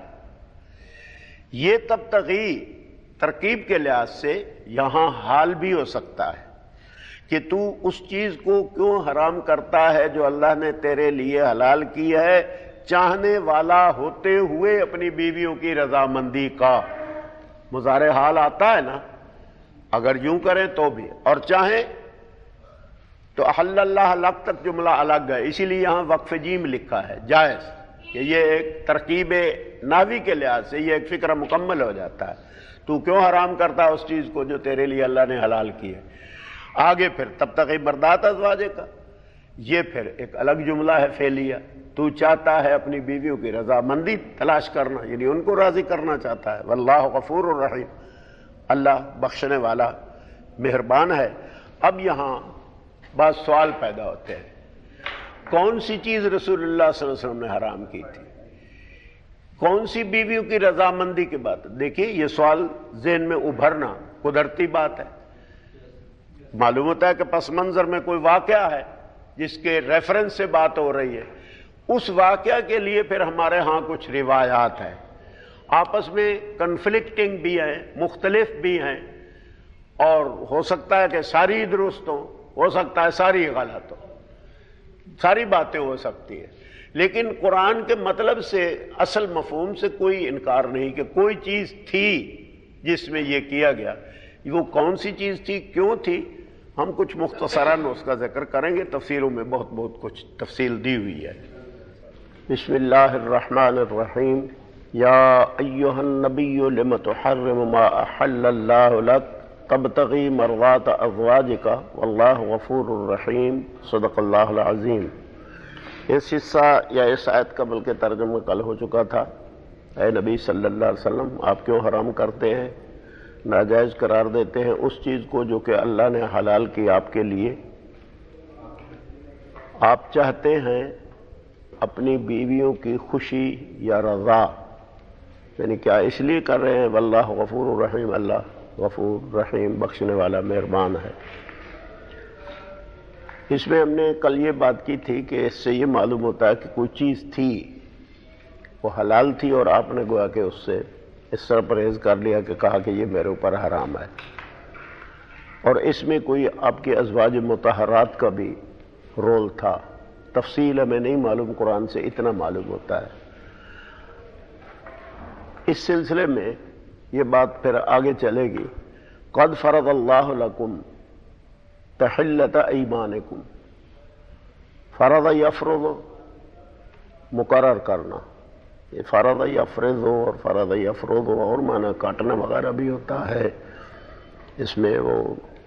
یہ تبتغی ترکیب کے لحاظ سے یہاں حال بھی ہو سکتا ہے کہ تو اس چیز کو کیوں حرام کرتا ہے جو اللہ نے تیرے لیے حلال کی ہے، چاہنے والا ہوتے ہوئے اپنی بیویوں کی رضامندی کا. مضارع حال آتا ہے نا، اگر یوں کریں تو بھی، اور چاہیں تو احل اللہ لک تک جملہ الگ ہے، اسی لیے یہاں وقف جیم لکھا ہے، جائز. کہ یہ ایک ترکیب نحوی کے لحاظ سے یہ ایک فکر مکمل ہو جاتا ہے. تو کیوں حرام کرتا ہے اس چیز کو جو تیرے لیے اللہ نے حلال کی ہے. آگے پھر تبتغی مرضات ازواج کا، یہ پھر ایک الگ جملہ ہے فعلیہ. تو چاہتا ہے اپنی بیویوں کی رضامندی تلاش کرنا، یعنی ان کو راضی کرنا چاہتا ہے. واللہ غفور الرحیم، اللہ بخشنے والا مہربان ہے. اب یہاں بعض سوال پیدا ہوتے ہیں. کون سی چیز رسول اللہ صلی اللہ علیہ وسلم نے حرام کی تھی؟ کون سی بیویوں کی رضامندی کی بات؟ دیکھیے یہ سوال ذہن میں ابھرنا قدرتی بات ہے. معلوم ہوتا ہے کہ پس منظر میں کوئی واقعہ ہے جس کے ریفرنس سے بات ہو رہی ہے. اس واقعہ کے لیے پھر ہمارے ہاں کچھ روایات ہیں، آپس میں کنفلکٹنگ بھی ہیں، مختلف بھی ہیں، اور ہو سکتا ہے کہ ساری درست ہوں، ہو سکتا ہے ساری غلط ہوں، ساری باتیں ہو سکتی ہیں. لیکن قرآن کے مطلب سے، اصل مفہوم سے کوئی انکار نہیں کہ کوئی چیز تھی جس میں یہ کیا گیا. وہ کون سی چیز تھی، کیوں تھی، ہم کچھ مختصراً اس کا ذکر کریں گے. تفسیروں میں بہت بہت کچھ تفصیل دی ہوئی ہے. بسم اللہ الرحمن الرحیم. یا ایہا النبی لم تحرم ما احل اللہ لک تبتغی مرضات ازواجک واللہ غفور الرحیم. صدق اللہ العظیم. اس حصہ یا اس آیت کا بلکہ ترجمہ کل ہو چکا تھا. اے نبی صلی اللہ علیہ وسلم، آپ کیوں حرام کرتے ہیں، ناجائز قرار دیتے ہیں اس چیز کو جو کہ اللہ نے حلال کی آپ کے لیے؟ آپ چاہتے ہیں اپنی بیویوں کی خوشی یا رضا، یعنی کیا اس لیے کر رہے ہیں؟ واللہ غفور الرحیم، اللہ غفور رحیم بخشنے والا مہربان ہے. اس میں ہم نے کل یہ بات کی تھی کہ اس سے یہ معلوم ہوتا ہے کہ کوئی چیز تھی، وہ حلال تھی، اور آپ نے گویا کہ اس سے اس طرح پرہیز کر لیا کہ کہا کہ یہ میرے اوپر حرام ہے. اور اس میں کوئی آپ کے ازواج مطہرات کا بھی رول تھا. تفصیل ہمیں نہیں معلوم، قرآن سے اتنا معلوم ہوتا ہے. اس سلسلے میں یہ بات پھر آگے چلے گی. قد فرض اللہ لکم تحلۃ ایمانکم. فرض یفرض، مقرر کرنا. یہ فرض یفرض ہو اور فرض یفرض ہو اور معنی کاٹنا وغیرہ بھی ہوتا ہے. اس میں وہ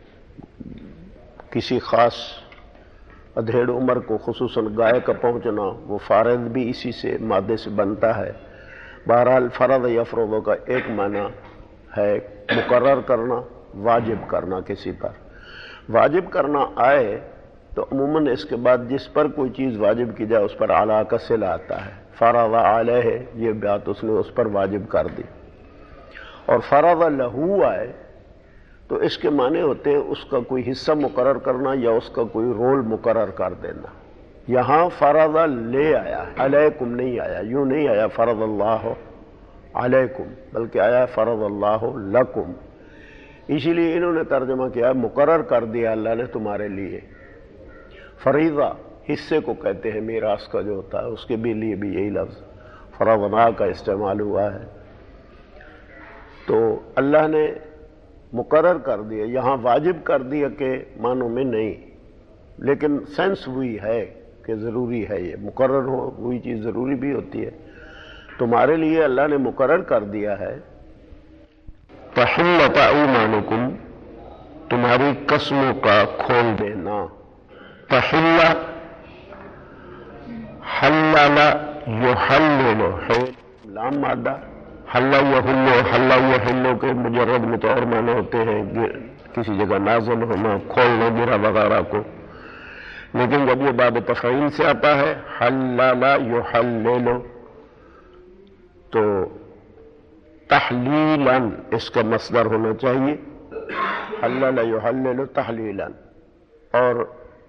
کسی خاص ادھیڑ عمر کو خصوصاً گائے کا پہنچنا، وہ فارض بھی اسی سے مادے سے بنتا ہے. بہرحال فرض یفرض کا ایک معنی ہے مقرر کرنا، واجب کرنا کسی پر. واجب کرنا آئے تو عموماً اس کے بعد جس پر کوئی چیز واجب کی جائے اس پر اعلیٰ کا صلہ آتا ہے. فرض علیہ، یہ بات اس نے اس پر واجب کر دی. اور فرض لہو آئے تو اس کے معنی ہوتے ہیں اس کا کوئی حصہ مقرر کرنا یا اس کا کوئی رول مقرر کر دینا. یہاں فرض لے آیا، علیکم نہیں آیا، یوں نہیں آیا فرض اللہ علیکم، بلکہ آیا فرض اللہ لکم. اسی لیے انہوں نے ترجمہ کیا مقرر کر دیا اللہ نے تمہارے لیے. فریضہ حصے کو کہتے ہیں، میراث کا جو ہوتا ہے اس کے بھی لیے بھی یہی لفظ فرضنا کا استعمال ہوا ہے. تو اللہ نے مقرر کر دیا، یہاں واجب کر دیا کہ معنوں میں نہیں، لیکن سینس ہوئی ہے کہ ضروری ہے. یہ مقرر ہو ہوئی چیز ضروری بھی ہوتی ہے. تمہارے لیے اللہ نے مقرر کر دیا ہے तहिल्लत ऐमानुकुम, तुम्हारी कसमों का खोल देना। तहिल्ला हल्ला युहल्लिलु है लाम मादा, हल्ला यहुल्लो हल्ला यहुल्लो के मुजर्रद में तो और माने होते हैं किसी जगह नाज़िल होना, खोलना गिरा वगैरह को, लेकिन जब ये बाब तफ़ईल से आता है हल्ला युहल्लिलु तो तहलीलन इसका मसदर होना चाहिए, हल्ला युहल्लिलु तहलीलन। और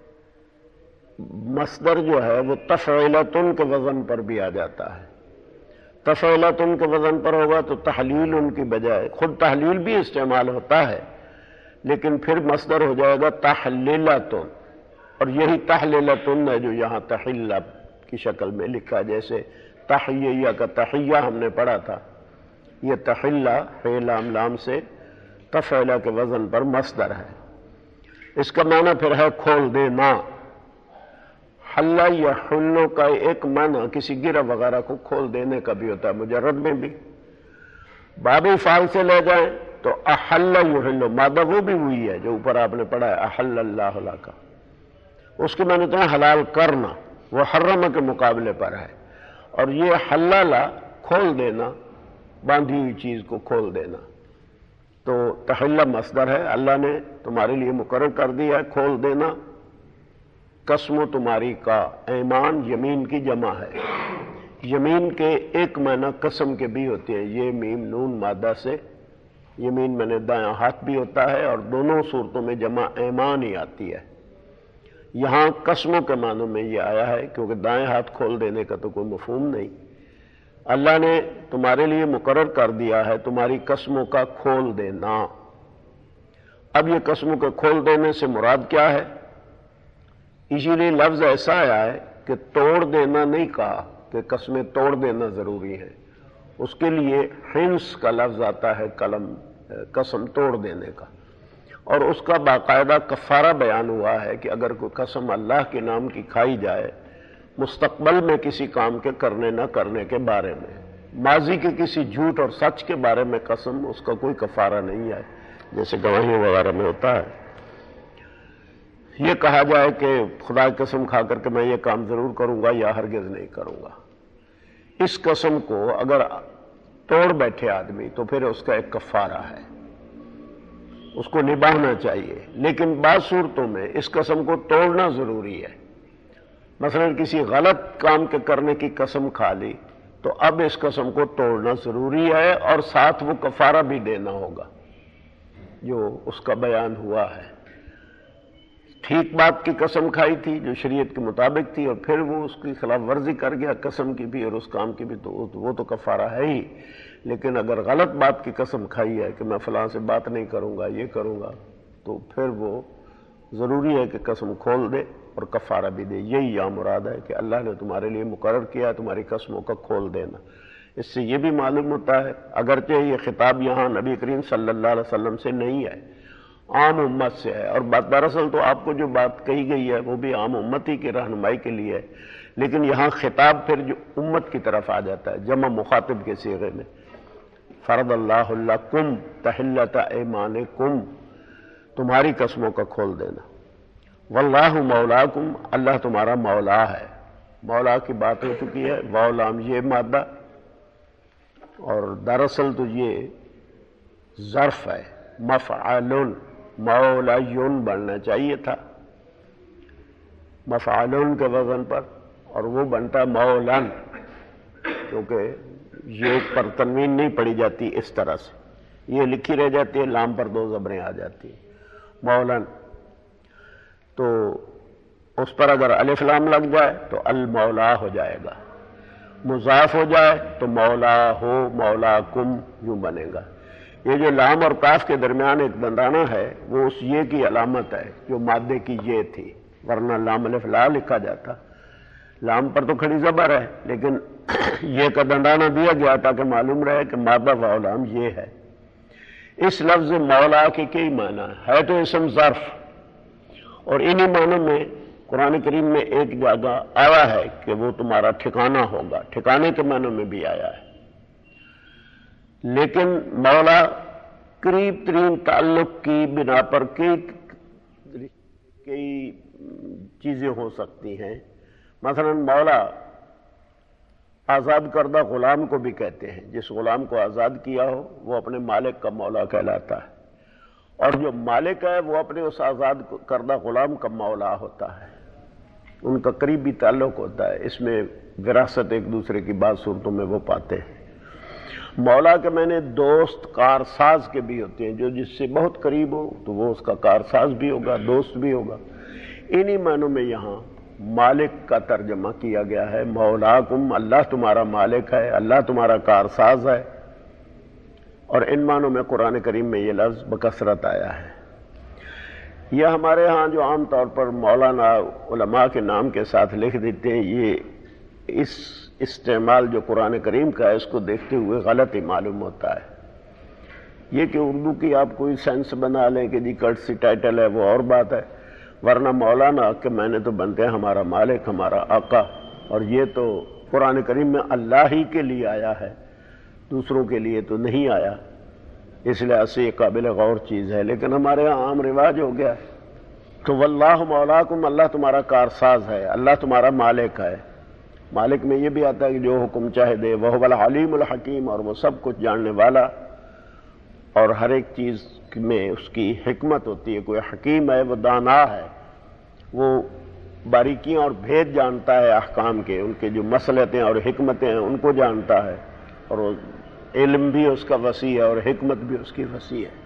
मसदर जो है वो तफ़ईलतुन के वज़न पर भी आ जाता है। तफ़ईलतुन के वज़न पर होगा तो तहलील उनकी बजाय, खुद तहलील भी इस्तेमाल होता है लेकिन फिर मसदर हो जाएगा तहलीलतुन। और यही तहलीलतुन है जो यहाँ तहिल्ला की शक्ल में लिखा, जैसे तहिया का तहिया हमने पढ़ा था, ये तहिल्ला हे लाम लाम से तफ़ईला के वज़न पर मसदर है। इसका माना फिर है खोल देना। हल्ला या हुल्लो का एक माना किसी गिरा वगैरह को खोल देने का भी होता है, मुजर्रद में भी। बाबी फाल से ले जाएं तो अहल्ला युहल्लो, मादा वो भी हुई है जो ऊपर आपने पढ़ा है अहल्लल्लाहु लका, उसके माने तो है हलाल करना, वो हर्रम के मुकाबले पर है। और ये हल्ला खोल देना, बांधी हुई चीज को खोल देना। तो तहिल्ला मसदर है, अल्लाह ने तुम्हारे लिए मुकर्रर कर दिया है खोल देना। कसम तुम्हारी का, ऐमान यमीन की जमा है। यमीन के एक माना कसम के भी होते हैं, ये मीम नून मादा से, यमीन मैंने दायां हाथ भी होता है, और दोनों सूरतों में जमा ऐमान ही आती है। यहां कसमों के मानों में ये आया है क्योंकि दाएं हाथ खोल देने का तो कोई मफहूम नहीं। अल्लाह ने तुम्हारे लिए मुकर्रर कर दिया है तुम्हारी कसमों का खोल देना। अब ये कसमों के खोल देने से मुराद क्या है? इसीलिए लफ्ज ऐसा आया है कि तोड़ देना नहीं कहा कि कसमें तोड़ देना जरूरी है, उसके लिए हिंस का लफ्ज आता है कलम कसम तोड़ देने का, और उसका बाकायदा कफारा बयान हुआ है कि अगर कोई कसम अल्लाह के नाम की खाई जाए मुस्तकबल में किसी काम के करने न करने के बारे में, माजी के किसी झूठ और सच के बारे में कसम, उसका कोई कफारा नहीं है जैसे गवाही वगैरह में होता है। ये कहा जाए कि खुदा की कसम खा करके मैं ये काम जरूर करूंगा या हरगिज नहीं करूंगा, इस कसम को अगर तोड़ बैठे आदमी तो फिर उसका एक कफारा है, उसको निभाना चाहिए। लेकिन बाद सूरतों में इस कसम को तोड़ना जरूरी है। मसलन किसी गलत काम के करने की कसम खा ली तो अब इस कसम को तोड़ना जरूरी है और साथ वो कफारा भी देना होगा जो उसका बयान हुआ है। ठीक बात की कसम खाई थी जो शरीयत के मुताबिक थी और फिर वो उसकी खिलाफ वर्जी कर गया कसम की भी और उस काम की भी, तो वो तो कफारा है ही। लेकिन अगर गलत बात की कसम खाई है कि मैं फलां से बात नहीं करूंगा ये करूंगा, तो फिर वो जरूरी है कि कसम खोल दे और कफारा भी दे। यही यहाँ मुराद है कि अल्लाह ने तुम्हारे लिए मुकर्रर किया तुम्हारी कसमों का खोल देना। इससे ये भी मालूम होता है अगरचे ये खिताब यहाँ नबी करीम सल्लल्लाहु अलैहि वसल्लम से नहीं है, आम उम्मत से है। और बात दरअसल तो आपको जो बात कही गई है वो भी आम उम्मती की रहनुमाई के लिए है, लेकिन यहाँ खिताब फिर जो उम्मत की तरफ आ जाता है जमा मुखातिब के सीगे में। फरदल्लाहु लकुम तहिल्लत ऐमानिकुम, तुम्हारी कसमों का खोल देना। वल्लाहु मौलाकुम, अल्लाह तुम्हारा मौला है। मौला की बात हो चुकी है, मौलाम ये मादा, और दरअसल तो ये ज़र्फ है, मफ़अलुन, मौलायुन बनना चाहिए था मफ़अलुन के वजन पर, और वो बनता मौलन, क्योंकि ये पर तनवीन नहीं पड़ी जाती इस तरह से, ये लिखी रह जाती है, लाम पर दो ज़बरें आ जाती है मौलन। तो उस पर अगर अलिफ लाम लग जाए तो अल मौला हो जाएगा, मुज़ाफ हो जाए तो मौला हो मौला कुम यूं बनेगा। ये जो लाम और काफ के दरमियान एक दंदाना है वो उस ये की अलामत है जो मादे की ये थी, वरना लाम अलिफ ला लिखा जाता। लाम पर तो खड़ी ज़बर है लेकिन ये का दंदाना दिया गया ताकि मालूम रहे कि मादा वालाम ये है। इस लफ्ज़ मौला के कई माना है, तो इसम ज़र्फ, और इन्हीं मानों में कुरान करीम में एक जगह आया है कि वो तुम्हारा ठिकाना होगा, ठिकाने के मानों में भी आया है। लेकिन मौला قریب ترین تعلق کی بنا پر کئی کئی چیزیں ہو سکتی ہیں. مثلا مولا آزاد کردہ غلام کو بھی کہتے ہیں. جس غلام کو آزاد کیا ہو وہ اپنے مالک کا مولا کہلاتا ہے، اور جو مالک ہے وہ اپنے اس آزاد کردہ غلام کا مولا ہوتا ہے. ان کا قریبی تعلق ہوتا ہے. اس میں وراثت ایک دوسرے کی بعض صورتوں میں وہ پاتے ہیں. مولا کے میں نے دوست کارساز کے بھی ہوتے ہیں. جو جس سے بہت قریب ہو تو وہ اس کا کارساز بھی ہوگا، دوست بھی ہوگا. انہی معنوں میں یہاں مالک کا ترجمہ کیا گیا ہے. مولاکم، اللہ تمہارا مالک ہے، اللہ تمہارا کارساز ہے. اور ان معنوں میں قرآن کریم میں یہ لفظ بکثرت آیا ہے. یہ ہمارے ہاں جو عام طور پر مولانا علماء کے نام کے ساتھ لکھ دیتے ہیں، یہ اس استعمال جو قرآن کریم کا ہے اس کو دیکھتے ہوئے غلط ہی معلوم ہوتا ہے. یہ کہ اردو کی آپ کوئی سینس بنا لیں کہ جی کٹ سی ٹائٹل ہے وہ اور بات ہے، ورنہ مولانا کے معنی تو بنتے ہیں ہمارا مالک، ہمارا آقا. اور یہ تو قرآن کریم میں اللہ ہی کے لیے آیا ہے، دوسروں کے لیے تو نہیں آیا. اس لحاظ سے یہ قابل غور چیز ہے، لیکن ہمارے ہاں عام رواج ہو گیا ہے. تو واللہ مولاکم، اللہ تمہارا کارساز ہے، اللہ تمہارا مالک ہے. مالک میں یہ بھی آتا ہے کہ جو حکم چاہے دے. وہو العلیم الحکیم، اور وہ سب کچھ جاننے والا، اور ہر ایک چیز میں اس کی حکمت ہوتی ہے. کوئی حکیم ہے وہ دانا ہے، وہ باریکیاں اور بھید جانتا ہے احکام کے، ان کے جو مصلحتیں اور حکمتیں ہیں ان کو جانتا ہے. اور وہ علم بھی اس کا وسیع ہے اور حکمت بھی اس کی وسیع ہے.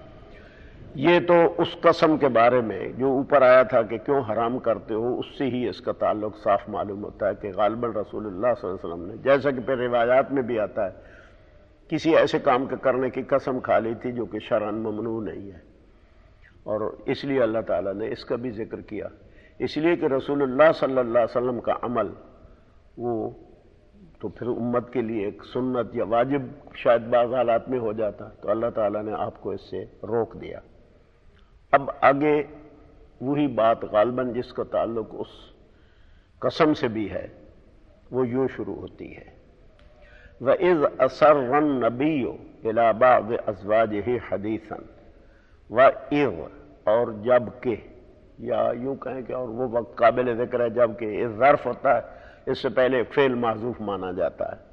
یہ تو اس قسم کے بارے میں جو اوپر آیا تھا کہ کیوں حرام کرتے ہو، اس سے ہی اس کا تعلق صاف معلوم ہوتا ہے کہ غالباً رسول اللہ صلی اللہ علیہ وسلم نے، جیسا کہ پھر روایات میں بھی آتا ہے، کسی ایسے کام کے کرنے کی قسم کھا لی تھی جو کہ شرعاً ممنوع نہیں ہے. اور اس لیے اللہ تعالیٰ نے اس کا بھی ذکر کیا، اس لیے کہ رسول اللہ صلی اللہ علیہ وسلم کا عمل وہ تو پھر امت کے لیے ایک سنت یا واجب شاید بعض حالات میں ہو جاتا، تو اللہ تعالیٰ نے آپ کو اس سے روک دیا. اب آگے وہی بات غالباً جس کا تعلق اس قسم سے بھی ہے وہ یوں شروع ہوتی ہے، وَإِذْ أَسَرَّ النَّبِيُّ إِلَىٰ بَعْضِ أَزْوَاجِهِ حَدِيثًا وَإِذْ، اور جب کہ، یا یوں کہیں کہ اور وہ وقت قابل ذکر ہے جب کہ اس ظرف ہوتا ہے، اس سے پہلے فعل محذوف مانا جاتا ہے.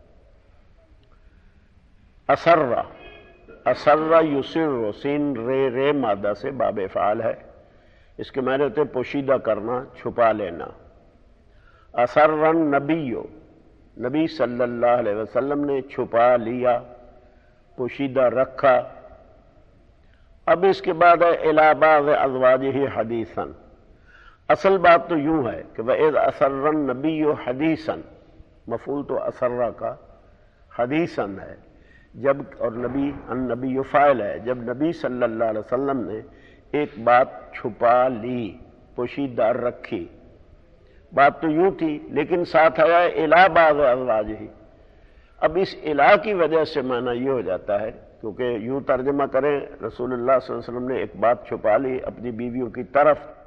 اسرّ، اسرّ یسر، سین رے رے مادہ سے باب فعال ہے. اس کے معنی ہوتے ہیں پوشیدہ کرنا، چھپا لینا. اسرّ النبی، نبی صلی اللہ علیہ وسلم نے چھپا لیا، پوشیدہ رکھا. اب اس کے بعد ہے الی بعض ازواجہ حدیثاً. اصل بات تو یوں ہے کہ وَإِذْ أَسَرَّ النَّبِيُّ حَدِيثًا، مفعول تو اسرّ کا حدیثاً ہے، جب، اور نبی النبی فاعل ہے. جب نبی صلی اللہ علیہ وسلم نے ایک بات چھپا لی، پوشیدہ رکھی. بات تو یوں تھی لیکن ساتھ آیا الی بعض ازواجہ. اب اس الی کی وجہ سے معنی یہ ہو جاتا ہے، کیونکہ یوں ترجمہ کریں رسول اللہ صلی اللہ علیہ وسلم نے ایک بات چھپا لی اپنی بیویوں کی طرف،